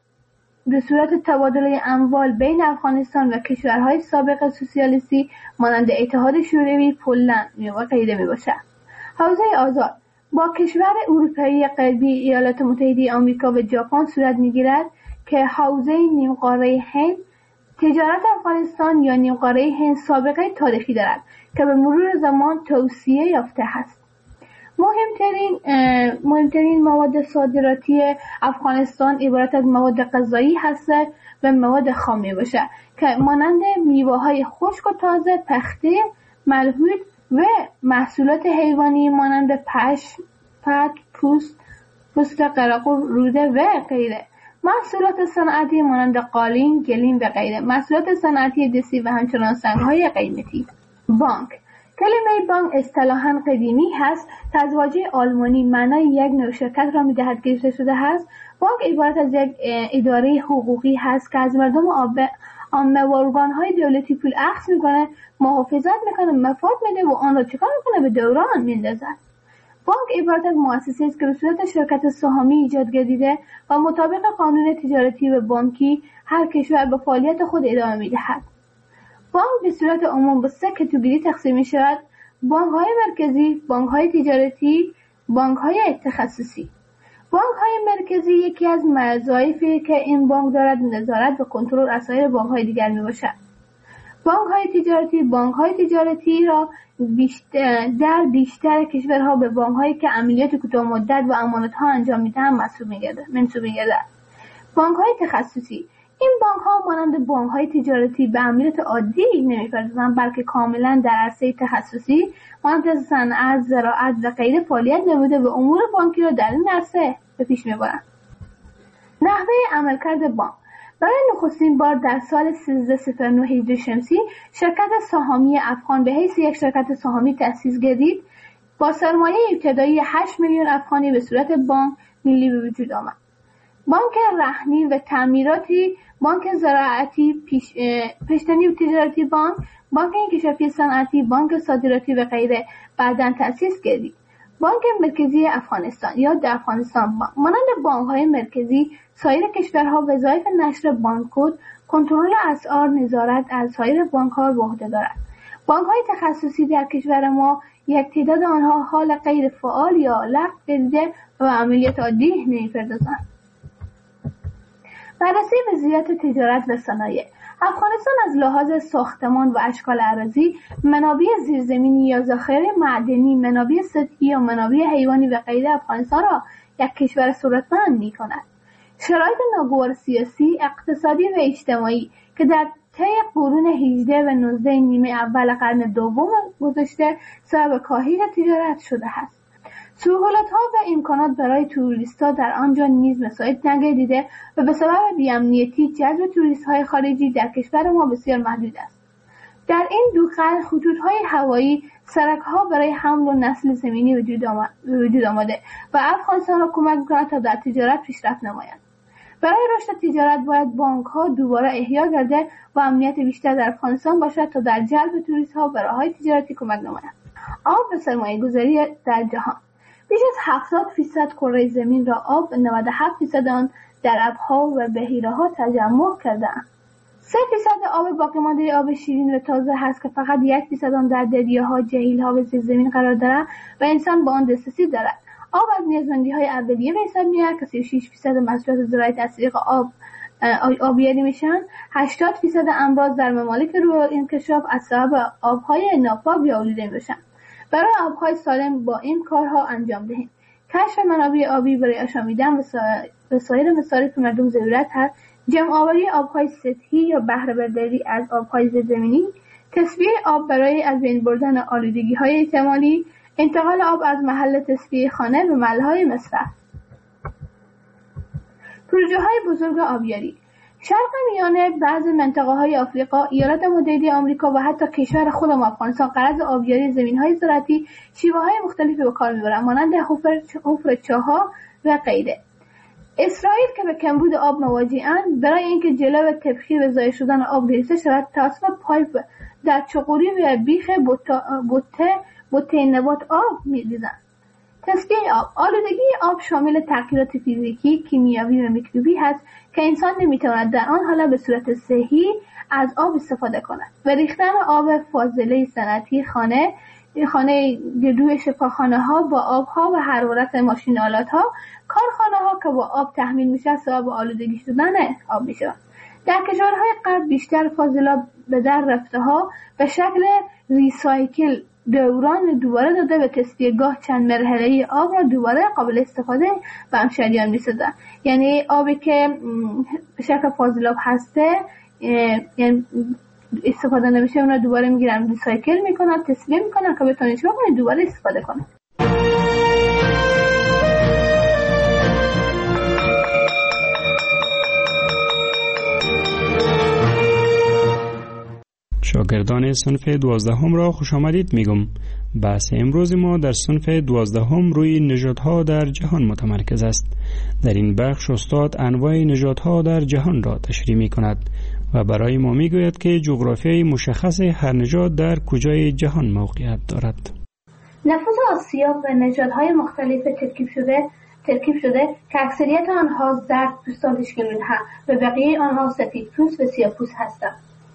به صورت تبادل اموال بین افغانستان و کشورهای سابق سوسیالیستی مانند اتحاد شوروی، پولند و غیره میباشد. حوزه آزاد با کشور اروپایی غربی، ایالات متحده آمریکا و ژاپن صورت میگیرد که حوزه نیمقاره هند. تجارت افغانستان یا نیمقاره هند سابقه تاریخی دارد که به مرور زمان توسعه یافته است. مهمترین مهمترین مواد صادراتی افغانستان عبارت از مواد غذایی هستند و مواد خام میباشد که مانند میوه‌های خشک و تازه، پخته، ملحود و محصولات حیوانی مانند پشم، پت، پوست، پوست قرق و روده و غیره. محصولات صنعتی مانند قالین، گلیم و غیره. محصولات صنعتی دستی و همچنان سنگ‌های قیمتی. بانک کلمه بانک اصطلاحاً قدیمی هست که از واژه آلمانی معنای یک نوع شرکت را می‌دهد که گرفته شده است. بانک عبارت از یک اداره حقوقی هست که از مردم عامه و ارگان‌های دولتی پول اخذ می‌کنه، محافظت می‌کنه، مفاد میده و آن را چکار می‌کنه؟ به دوران میندازد. بانک عبارت از مؤسسه است که به صورت شرکت سهامی ایجاد گردیده و مطابق قانون تجارتی و بانکی هر کشور به فعالیت خود ادامه می‌دهد. بانک به صورت عموم به سه کاتگوری تقسیم می‌شود: بانک‌های مرکزی، بانک‌های تجارتی، بانک‌های تخصصی. بانک‌های مرکزی یکی از وظایفی که این بانک دارد نظارت و کنترل از سایر بانک‌های دیگر میباشد. بانک‌های تجارتی بانک‌های تجارتی را بیشتر در بیشتر کشورها به بانک‌هایی که عملیات کوتاه مدت و امانت‌ها انجام می‌دهند منسوب می‌گردد. منسوب می‌گردد. بانک‌های تخصصی این بانک‌ها مانند بانک‌های تجارتی به عملیات عادی نمی‌پردازند، بلکه کاملاً در عرصه تخصصی مانند صنعت، زراعت و غیره فعالیت نموده و امور بانکی را در این عرصه به پیش می‌برند. نحوه عملکرد بانک: برای نخستین بار در سال سیزده صفر نه هجری شمسی شرکت سهامی افغان به حیث یک شرکت سهامی تأسیس گردید. با سرمایه ابتدایی هشت میلیون افغانی به صورت بانک ملی به وجود آمد. بانک رهنی و تعمیراتی، بانک زراعتی، پیش، پیشتنی و تجارتی بانک، بانک انکشافی صنعتی، بانک صادراتی و غیره بعداً تأسیس گردید. بانک مرکزی افغانستان یا در افغانستان بانک مانند بانک‌های مرکزی سایر کشورها وظایف نشر بانکود، کنترل اسعار، نظارت از سایر بانک‌ها به عهده دارد. بانک‌های تخصصی در کشور ما یک تعداد آنها حال غیر فعال یا لغو گردیده و عملیات عادی نمی‌پردازند. بررسی وضعیت تجارت و صنایع: افغانستان از لحاظ ساختمان و اشکال اراضی، منابع زیرزمینی یا ذخایر معدنی، منابع سطحی یا منابع حیوانی و غیره افغانستان را یک کشور ثروتمند می‌کند. شرایط ناگوار سیاسی، اقتصادی و اجتماعی که در طی قرون هجده و نوزده نیمه اول قرن دوم گذشته سبب کاهش تجارت شده است. سهولت‌ها و امکانات برای توریست‌ها در آنجا نیز مساعد نگردیده و به سبب بی‌امنیتی جذب توریست‌های خارجی در کشور ما بسیار محدود است. در این دو قرن خطوط‌های هوایی، سرک‌ها برای حمل و نقل زمینی وجود آمده و افغانستان را کمک می‌کند تا در تجارت پیشرفت نماید. برای رشد تجارت باید بانک‌ها دوباره احیا گردد و امنیت بیشتر در افغانستان باشد تا در جلب توریست‌ها و راه‌های تجارتی کمک نماید. آب و سرمایه‌گذاری در جهان: بیش از هفتاد فیصد کره زمین را آب و نود و هفت فیصد آن در ابرها و بحیره‌ها تجمع کرده‌اند. سه فیصد آب باقی مانده آب شیرین و تازه هست که فقط یک فیصد آن در دریاها، جهیل‌ها و زیرزمین قرار دارد و انسان با آن دسترسی دارد. آب از نیازمندی‌های اولیه به حساب میاد که سی و شش فیصد محصولات زراعی از طریق آب آبیاری میشن. هشتاد فیصد امراض در ممالک روی انکشاف از سبب آب‌های ناپاک یا آلوده میشن. برای آب‌های سالم با این کارها انجام دهیم. کشف منابع آبی برای آشامیدن و سایر مصارف مردم ضرورت هست. جمع آوری آب‌های سطحی یا بهره برداری از آب‌های زیرزمینی، تصفیه آب برای از بین بردن آلودگی‌های احتمالی، انتقال آب از محل تصفیه خانه به محل‌های مصرف. پروژه‌های بزرگ آبیاری شرق میانه، بعضی منطقه‌های آفریقا، ایالات متحده آمریکا و حتی کشور خودم افغانستان غرض آبیاری زمین‌های زراعتی شیوه‌های مختلفی به کار می‌برند، مانند حفر حفر چاه‌ها و غیره. اسرائیل که به کمبود آب مواجه‌اند، برای اینکه جلو تبخیر و ضایع شدن آب گرفته شود، توسط پایپ در چقوری و بیخ بوته بوته نبات آب می‌ریزند. تصفیه آب. آلودگی آب شامل تغییرات فیزیکی، کیمیایی و میکروبی هست که انسان نمیتواند در آن حالت به صورت صحیح از آب استفاده کند. و ریختن آب فاضله صنعتی خانه، خانه روی شفاخانه ها با آب ها و حرارت ماشین آلات ها، کارخانه ها که با آب تحمیل میشه سبب آلودگی شدن آب میشه. در کشورهای غرب بیشتر فاضلاب به در رفته ها به شکل ریسایکل دوران دوباره داده و تصفیه‌گاه چند مرحله‌ای آب را دوباره قابل استفاده به همشهریان می‌سازند. یعنی آبی که به شکل فاضلاب هسته یعنی استفاده نمیشه اون را دوباره میگیرن ریسایکل میکنن، تصفیه میکنن که بتونن چه بکنن دوباره استفاده کنن. شاگردان صنف دوازدهم را خوش آمدید میگم. بحث امروز ما در صنف دوازدهم روی نژادها در جهان متمرکز است. در این بخش استاد انواع نژادها در جهان را تشریح می کند و برای ما می گوید که جغرافیای مشخص هر نژاد در کجای جهان موقعیت دارد. نفوذ آسیا و نژادهای مختلف ترکیب شده ترکیب شده که اکثریت آنها زرد پوستان تشکیل می‌دهند و بقیه آنها سفید پوست و سیاه پوست هستند.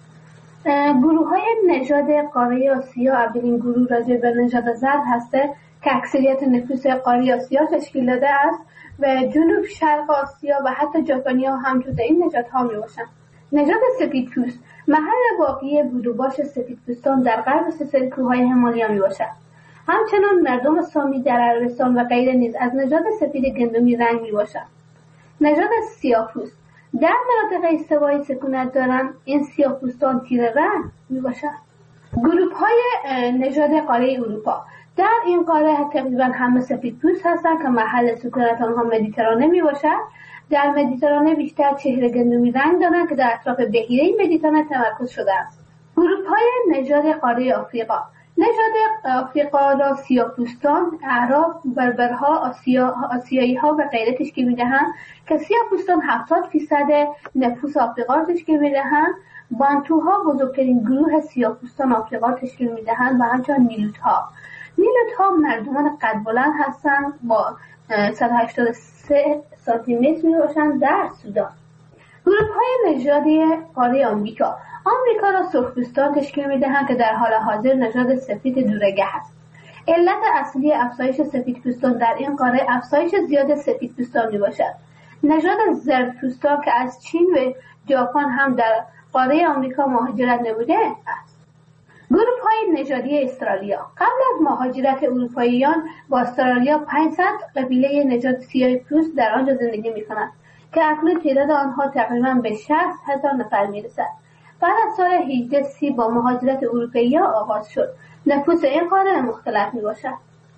گروه های نژاد قاره آسیا اولین گروه راجع به نژاد زرد هسته که اکثریت نفوس قاره آسیا تشکیل داده است و جنوب شرق آسیا و حتی ژاپنی ها هم جز این نژادها می باشند. نژاد سفید پوست محل واقعی بود و باش سفید پوستان در غرب سلسله کوههای همالیا می باشد. همچنان مردم سامی در عربستان و غیره نیز از نژاد سفید گندمی رنگ می باشند. نژاد سیاه پوست در مناطق استوایی سکونت دارند. این سیاه پوستان تیره رنگ می باشند. گروه های نژاد قاره اروپا در این قاره تقریبا همه سفید پوست هستند که محل سکونت آنها مدیترانه می باشد. در مدیترانه بیشتر چهره گندمی رنگ دارند که در اطراف بحیره مدیترانه تمرکز شده است. گروه های نژاد قاره آفریقا نژاد آفریقا را سیاه‌پوستان، اعراب، بربرها، آسیا، آسیایی ها و غیره تشکیل می‌دهند که سیاه‌پوستان هفتاد درصد نفوس آفریقا را تشکیل می‌دهند. بانتوها بزرگترین گروه سیاه‌پوستان آفریقا تشکیل می‌دهند و همچنین نیلوت‌ها. نیلوت‌ها مردمان قد بلند هستند با صد و هشتاد و سه سانتی متر می‌باشند در سودان. گروه‌های نژادی قاره آمریکا آمریکا را سرخپوستان تشکیل می‌دهند که در حال حاضر نژاد سفید دورگه است. علت اصلی افزایش سفیدپوستان در این قاره افزایش زیاد سفیدپوستان میباشد. نژاد زردپوستان که از چین و ژاپن هم در قاره آمریکا مهاجرت نموده است. گروه‌های نژادی استرالیا قبل از مهاجرت اروپاییان با استرالیا پانصد قبیله نژاد سیاه‌پوست در آنجا زندگی می‌کنند که اکنون تعداد آنها تقریباً به شصت هزار نفر می‌رسد. بعد از سال هجده سی با مهاجرت اروپایی‌ها آغاز شد. نفوس این قاره مختلف میباشد.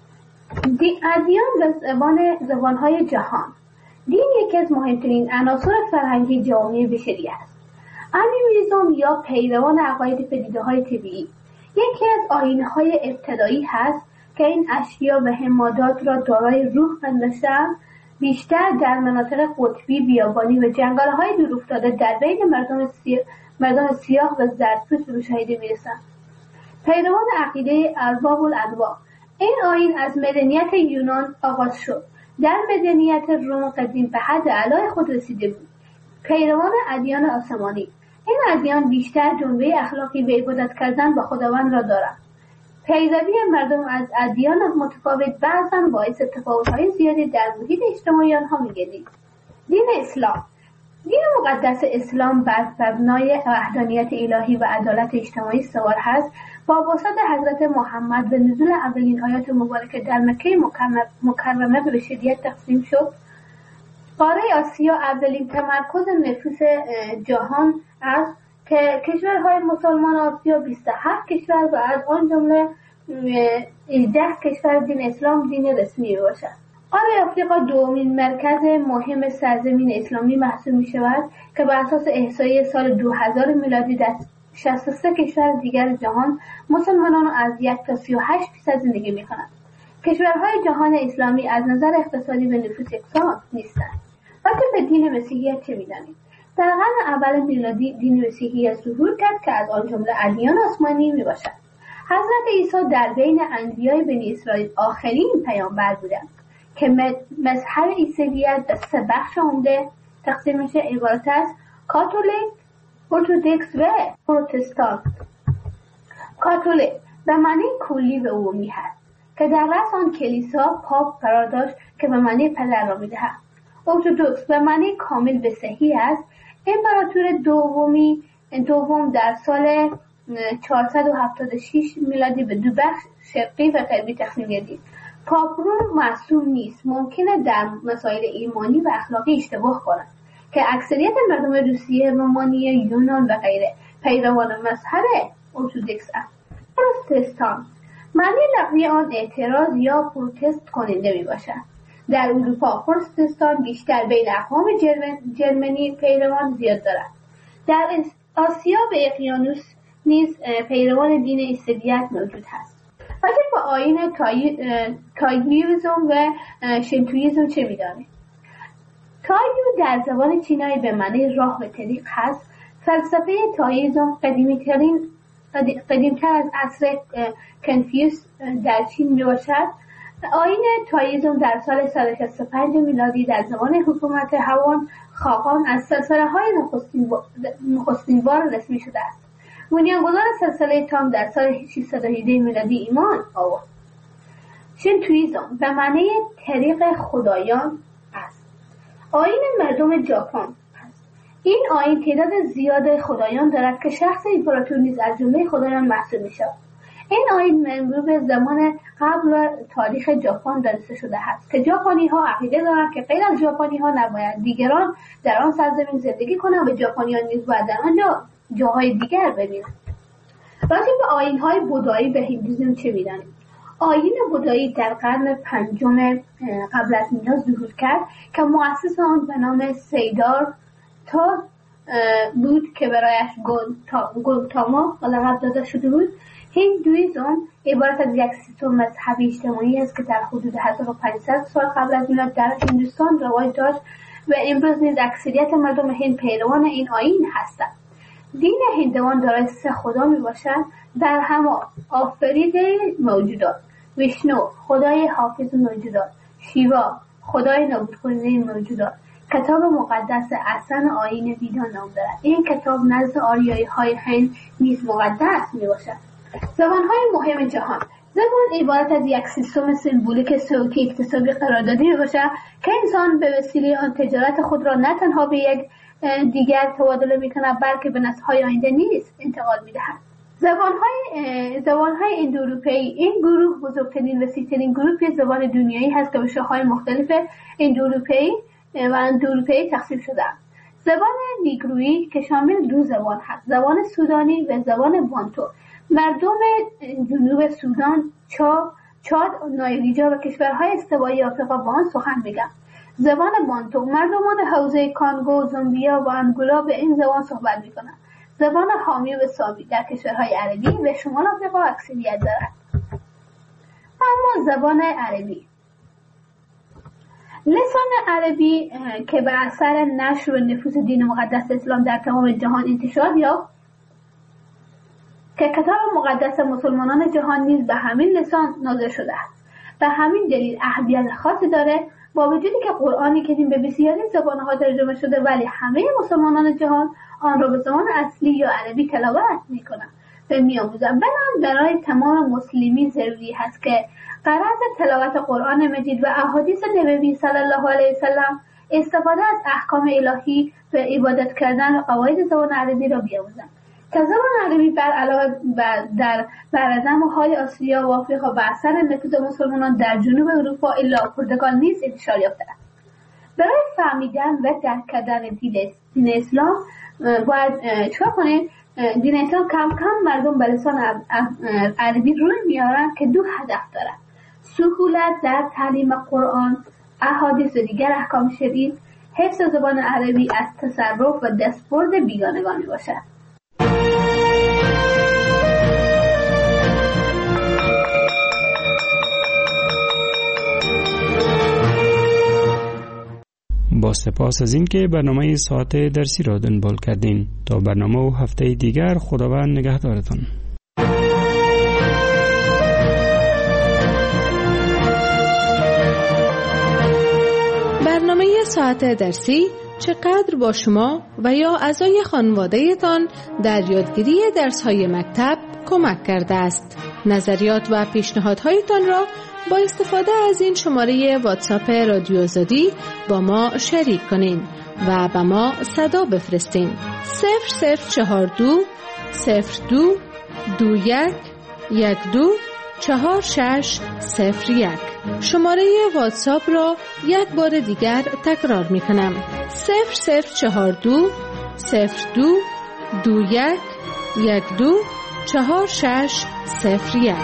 ادیان و زبان زبانهای جهان. دین یکی از مهمترین عناصر فرهنگی جامعه بشری است. انیمیسم یا پیروان عقاید پدیده‌های طبیعی یکی از آیین‌های ابتدایی هست که این اشیا و حمادات را دارای روح پنداشتند. بیشتر در مناطق قطبی، بیابانی و جنگل‌های دورافتاده در بین مردم سیاه مردم سیاه و زردپوست به مشاهده می‌رسند. پیروان عقیده ارباب الانواع این آیین از مدنیت یونان آغاز شد. در مدنیت روم قدیم به حد اعلای خود رسیده بود. پیروان ادیان آسمانی این ادیان بیشتر جنبه اخلاقی به عبادت کردن به خداوند را دارند. پیروی مردم از ادیان متفاوت بعضاً باعث تفاوت‌های زیادی در محیط اجتماعی آنها می‌گردید. دین اسلام، دین مقدس اسلام بر مبنای وحدانیت الهی و عدالت اجتماعی سوار هست. با واسطه حضرت محمد و نزول اولین آیات مبارکه در مکه مکرمه به بشریت تقسیم شد. قاره آسیا اولین تمرکز نفوس جهان است که کشورهای مسلمان آسیا بیست و هفت کشور و از آن جمله هجده کشور دین اسلام دین رسمی باشد. قاره آفریقا دومین مرکز مهم سرزمین اسلامی محسوب می شود که بر اساس احصایه سال دو هزار میلادی در شصت و سه کشور دیگر جهان مسلمانان از یک تا سی و هشت درصد زندگی می کنند. کشورهای جهان اسلامی از نظر اقتصادی به نفوس یکسان نیستند. وقتی به دین مسیحیت چه می دانیم؟ در قرن اول میلادی دین مسیحیت ظهور کرد که از آن جمله ادیان آسمانی می باشد. حضرت عیسی در بین انبیای بنی اسرائیل آخرین پیامبر بودند که مذهب عیسویت به سه بخش عمده تقسیم میشه، عبارت از کاتولیک، ارتدوکس و پروتستان. کاتولیک به معنی کلی و عمومی هست که در رأس آن کلیسا پاپ قرار داشت که به معنی پدر را میدهد. ارتدوکس به معنی کامل به صحیح است. امپراتور دومی دوم در سال چهارصد و هفتاد و شش میلادی به دو بخش شرقی و غربی تقسیم گردید. پاپ روم معصوم نیست، ممکنه در مسائل ایمانی و اخلاقی اشتباه کنند که اکثریت مردم روسیه، رومانیه، یونان و غیره پیروان مذهب ارتدوکس است. پروتستان معنی لفظی آن اعتراض یا پروتست کننده می باشد. در اروپا پروتستان بیشتر بین اقوام جرمنی پیروان زیاد دارد. در آسیا و اقیانوس نیز پیروان دین عیسویت موجود هست. وقتی با آیین تایویزم و شینتویزم چه می‌دانید؟ تایو در زبان چینایی به معنی راه و طریق هست. فلسفه تایویزم قدیمی‌ترین قدیمتر از عصر کنفیوس در چین میباشد. آیین تایویزم در سال صد و شصت و پنج میلادی در زمان حکومت هوان خاقان از سلسله های نخستین بار رسمی شده است. بنیانگذار سلسله تام در سال ششصد و هجده میلادی ایمان آورد. شینتویزم به معنی طریق خدایان است. آیین مردم ژاپن است. این آیین تعداد زیاد خدایان دارد که شخص امپراتور نیز از جمله خدایان محسوب می‌شود. این آیین منبوع به زمان قبل تاریخ ژاپن دانسته شده است که ژاپنی‌ها عقیده دارند که غیر از ژاپنی‌ها نباید دیگران در آن سرزمین زندگی کنند و ژاپنیان نیز باید در آنجا جاهای دیگر ببینند. راجع به آیین‌های بودایی به هندویسم چه می‌دانید؟ آیین بودایی در قرن پنجم قبل از میلاد ظهور کرد که مؤسس آن به نام سیدار تا بود که برایش گوتاما لقب داده شده بود. هندویسم عبارت از یک سیستم مذهبی اجتماعی است که در حدود هزار و پانصد سال قبل از میلاد در هندوستان رواج داشت و امروز نیز اکثریت مردم هند پیروان این آیین هستند. دین هندوان دارای سه خدا می باشد، در همان آفریده موجودات، ویشنو خدای حافظ موجودات، شیوا خدای نابود کننده موجودات. کتاب مقدس اصلا آیین ویدا نام دارد. این کتاب نزد آریایی های هند نیز مقدس می باشد. زبان‌های مهم جهان. زبان عبارت از یک سیستم سمبولیک صوتی اکتسابی قرار داده می‌باشد که انسان به وسیله آن تجارت خود را نه تنها به یک دیگر تبادله می‌کند بلکه به نسل‌های آینده نیز انتقال می‌دهد. زبان‌های زبان‌های اندوروپئی. این گروه بزرگترین و وسیع‌ترین گروه زبان دنیایی هست که به شاخه‌های مختلف اندوروپئی و اندوروپئی تقسیم شده است. زبان نیگرویی که شامل دو زبان هست، زبان سودانی و زبان بانتو. مردم جنوب سودان، چاد، نایجر و کشورهای استوایی آفریقا با آن سخن میگن. زبان بانتو. مردمان حوزه کانگو، زامبیا و انگولا به این زبان صحبت میکنند. زبان حامی و سامی در کشورهای عربی و شمال آفریقا اکثریت دارد. اما زبان عربی، لسان عربی که به اثر نشر و نفوذ دین مقدس اسلام در تمام جهان انتشار یافت که کتاب مقدس مسلمانان جهان نیز به همین لسان نازل شده است. و همین دلیل اهمیت خاصی داره. با وجودی که قرآنی کریم به بسیاری زبان‌ها ترجمه شده، ولی همه مسلمانان جهان آن را به زبان اصلی یا عربی تلاوت می‌کنند و می‌آموزند. بنابراین برای تمام مسلمین ضروری هست که غرض تلاوت قرآن مجید و احادیث نبوی صلی الله علیه وسلم استفاده از احکام الهی و عبادت کردن و قواعد زبان عربی را بیاموزند. که زبان عربی بر علاوه در برادرهای آسیا و آفریقا و اثر نفوذ مسلمانان در جنوب اروپا الا پرتغال نیز انتشار یافته است. برای فهمیدن و درک کردن دین اسلام باید چیکار کنید؟ دین اسلام کم کم مردم به لسان عربی روی میارن که دو هدف دارد: سهولت در تعلیم قرآن، احادیث و دیگر احکام شرعی، حفظ زبان عربی از تصرف و دستبرد بیگانگان باشد. با سپاس از این که برنامه ساعت درسی را دنبال کردین. تا برنامه و هفته دیگر، خداوند نگهدارتان. برنامه ساعت درسی چقدر با شما و یا اعضای خانواده تان در یادگیری درس‌های مکتب کمک کرده است. نظریات و پیشنهادهایتان را با استفاده از این شماره واتساپ رادیو آزادی با ما شریک کنین و با ما صدا بفرستین. صفر صفر چهار دو صفر دو دو یک یک دو چهار شش صفر یک. شماره واتساپ را یک بار دیگر تکرار می کنم: صفر صفر چهار دو صفر دو دو یک یک دو چهار شش صفر یک.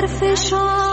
در فشار